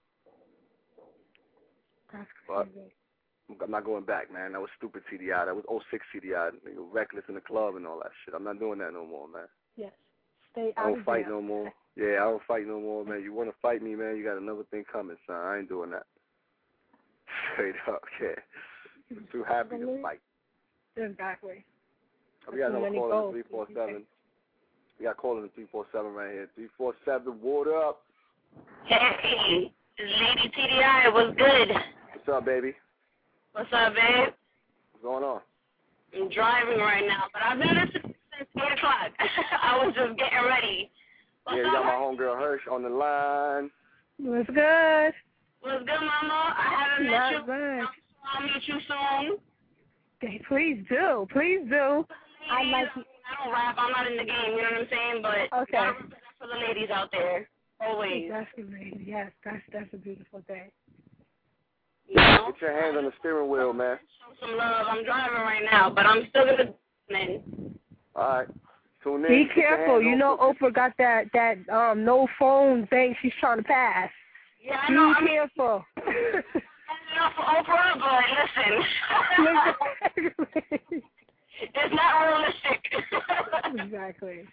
That's But crazy. I'm not going back, man. That was stupid C D I. That was oh six C D I. Nigga, reckless in the club and all that shit. I'm not doing that no more, man. Yes. Stay I out don't of fight there. no more. Yeah, I don't fight no more, man. You want to fight me, man, you got another thing coming, son. I ain't doing that. Straight up, yeah. I'm too happy to fight. Exactly. We got Too another many call in goals. three four seven. We got calling in three four seven right here. three four seven, water up. Hey, Lady T D I, what's good? What's up, baby? What's up, babe? What's going on? I'm driving right now, but I've been listening since eight o'clock. I was just getting ready. What's yeah, you up, got my homegirl Hirsch on the line. What's good? What's good, Mama? I haven't met Not you. bad. I'll meet you soon. Okay, please do. Please do. I like I don't rap. I'm not in the game, you know what I'm saying? But Okay. gotta represent for the ladies out there. Always. Definitely. Yes, that's that's a beautiful thing. You know? Get your hands on the steering wheel, man. Show some love. I'm driving right now, but I'm still going to in. All right. Tune in. Be Get your careful. hands You on- know Oprah got that that um no phone thing she's trying to pass. Yeah, I Be know. I'm careful. not for Oprah, but listen. It's not realistic. Exactly.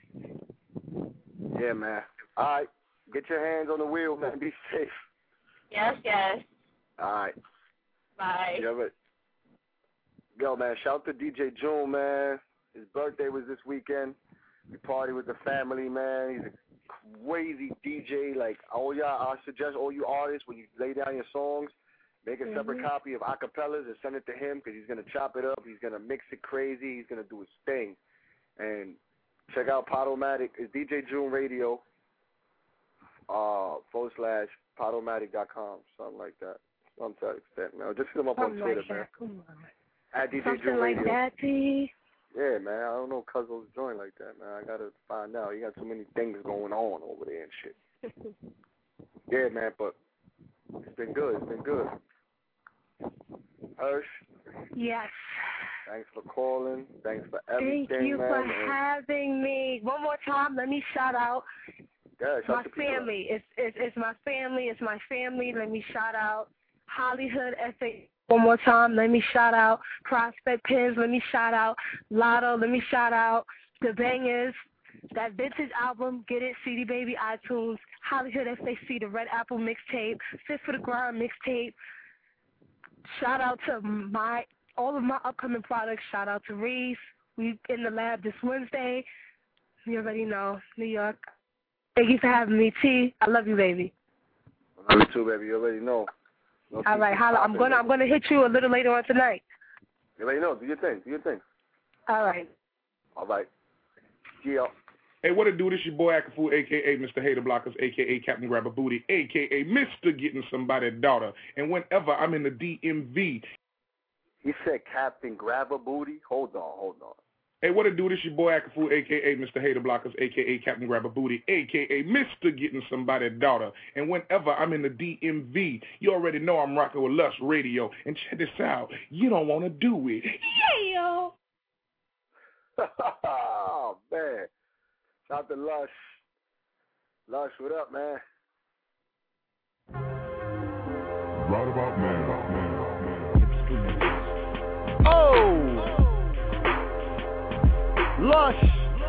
Yeah, man. All right. Get your hands on the wheel, man. Be safe. Yes, yes. All right. Bye. You have it. Yo, man, shout out to D J June, man. His birthday was this weekend. We party with the family, man. He's a crazy D J. Like, all y'all, I suggest all you artists, when you lay down your songs, make a Mhm. separate copy of acapellas and send it to him because he's going to chop it up. He's going to mix it crazy. He's going to do his thing. And check out Podomatic. It's D J June Radio, uh, forward slash Podomatic dot com, something like that. Something to that extent, man. Just hit him up Something on Twitter, like man. that. Come on. At D J Something June like Radio. that, T. Yeah, man. I don't know Cuzzo's joint like that, man. I gotta find out. You got too many things going on over there and shit. Yeah, man, but it's been good. It's been good. Hirsch, Yes. thanks for calling. Thanks for everything, Thank you man. for And, having me. One more time, let me shout out yeah, shout my out to people. family. It's, it's it's my family. It's my family. Let me shout out Hollywood S A. One more time, let me shout out Prospect Pins. Let me shout out Lotto. Let me shout out The Bangers. That vintage album, Get It, C D Baby, iTunes, Hollywood S A C, the Red Apple mixtape, Fit for the Grind mixtape. Shout out to my all of my upcoming products. Shout out to Reese. We in the lab this Wednesday. You already know, New York. Thank you for having me, T. I love you, baby. I love you too, baby. You already know. No All right, holla. I'm gonna I'm gonna hit you a little later on tonight. You already know. Do your thing. Do your thing. All right. All right. Yeah. Hey, what it do? This your boy Akafu, a k a. Mister Hater Blockers, a k a. Captain Grabber Booty, a k a. Mister Getting Somebody's Daughter. And whenever I'm in the D M V. He said Captain Grabber Booty? Hold on, hold on. Hey, what it do? This your boy Akafu, a k a. Mister Hater Blockers, a k a. Captain Grabber Booty, a k a. Mister Getting Somebody's Daughter. And whenever I'm in the D M V, you already know I'm rocking with Lush Radio. And check this out. You don't want to do it. Yeah! Oh, man. Shout out to Lush. Lush, what up, man? Right about now. Oh! Lush!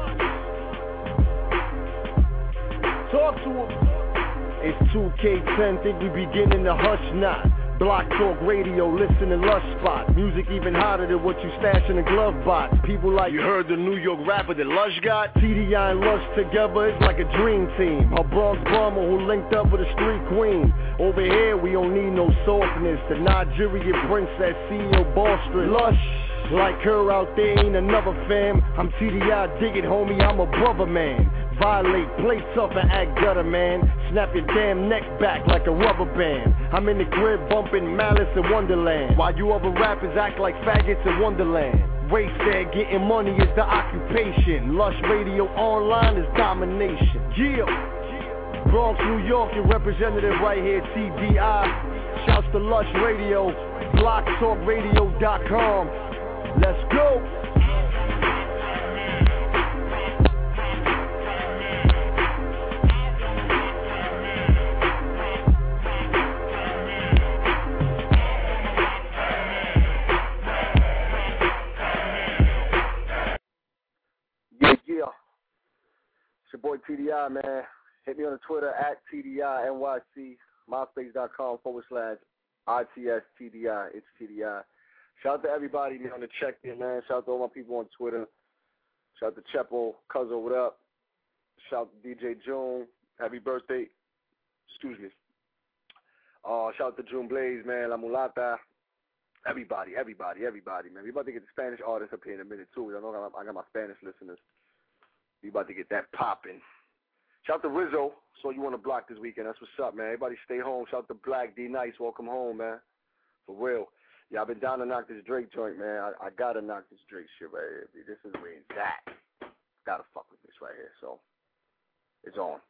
Talk to him. It's two K ten, think we beginning to hush now. Block Talk Radio, listen to Lush Spot. Music even hotter than what you stash in the glove box. People like, you heard the New York rapper that Lush got? T D I and Lush together, it's like a dream team. A Bronx bomber who linked up with a street queen. Over here, we don't need no softness. The Nigerian princess, C E O Boston. Lush, like her out there ain't another fam. I'm T D I, dig it homie, I'm a brother man. Violate, play tough and act gutter, man. Snap your damn neck back like a rubber band. I'm in the crib bumping Malice in Wonderland, while you other rappers act like faggots in Wonderland. Ray said getting money is the occupation. Lush Radio Online is domination. Yeah. Bronx, New York, your representative right here, T D I. Shouts to Lush Radio, block talk radio dot com. Let's go. It's your boy T D I, man. Hit me on the Twitter at T D I N Y C, myspace.com forward slash I T S T D I. It's T D I. Shout out to everybody on the check-in, man. Shout out to all my people on Twitter. Shout out to Chepo, Cuzzo, what up? Shout out to D J June. Happy birthday. Excuse me. Uh, shout out to June Blaze, man. La Mulata. Everybody, everybody, everybody, man. We about to get the Spanish artists up here in a minute, too. I know I got, I got my Spanish listeners. We about to get that popping. Shout out to Rizzo. So you want to block this weekend. That's what's up, man. Everybody stay home. Shout out to Black D Nice. Welcome home, man. For real. Yeah, I've been down to knock this Drake joint, man. I, I got to knock this Drake shit right here. Dude. This is where it's at. Got to fuck with this right here. So it's on.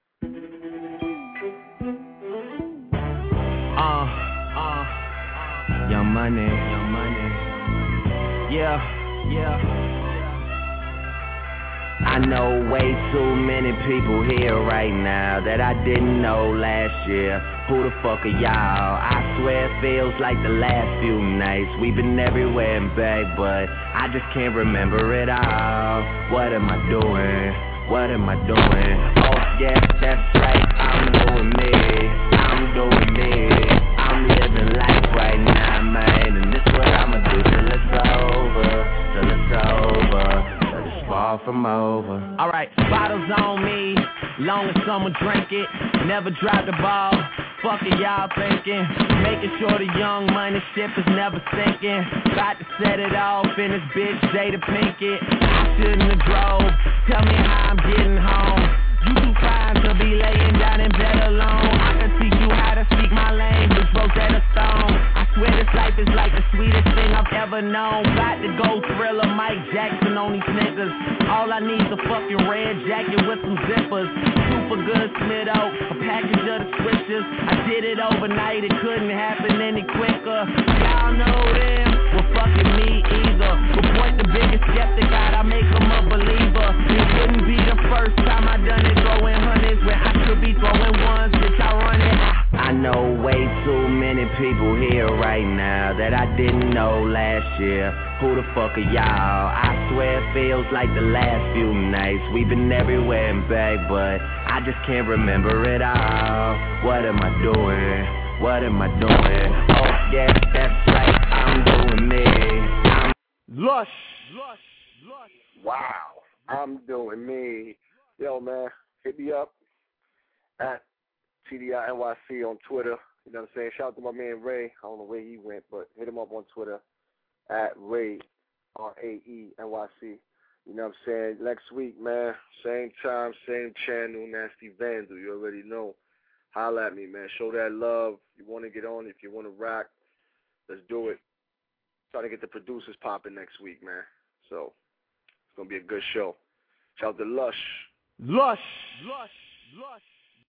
Uh, uh, Young Money, Young Money. Yeah, yeah. I know way too many people here right now that I didn't know last year. Who the fuck are y'all? I swear it feels like the last few nights. We've been everywhere and back, but I just can't remember it all. What am I doing? What am I doing? Oh yeah, that's right, I'm doing me. I'm doing me. I'm living life right now, man. And this what I'ma do till it's over. Till it's over. Far from over. Alright, bottles on me, long as someone drink it. Never drop the ball, fuck it y'all thinking. Making sure the Young Money ship is never sinking. About to set it off in this bitch Jada Pinkett. I shouldn't have drove, tell me how I'm getting home. You too fine to be laying down in bed alone. I can teach you how to speak my language, Rosetta Stone. I swear this life is like the sweetest thing I've ever known. About to go Thriller, Mike Jackson on these niggas. All I need is a fucking red jacket with some zippers. Super good Smith Oak, a package of the switches. I did it overnight, it couldn't happen any quicker. Y'all know them, well fucking me either. But point the biggest skeptic out, I make him a believer. It wouldn't be the first time I done it, throwing hundreds where I should be throwing ones. Bitch, I run it. I know way too many people here right now that I didn't know last year. Who the fuck are y'all? I swear it feels like the last few nights. We've been everywhere and back, but I just can't remember it all. What am I doing? What am I doing? Oh yeah, that's right, I'm doing me. I'm Lush. Lush. Lush. Wow. I'm doing me. Yo, man, hit me up at T D I N Y C on Twitter. You know what I'm saying? Shout out to my man Ray. I don't know where he went, but hit him up on Twitter at Ray, R A E N Y C. You know what I'm saying? Next week, man, same time, same channel, Nasty Vandal. You already know. Holla at me, man. Show that love. If you want to get on, if you want to rock, let's do it. Try to get the producers popping next week, man. So, It's going to be a good show. Shout out to Lush. Lush. Lush. Lush.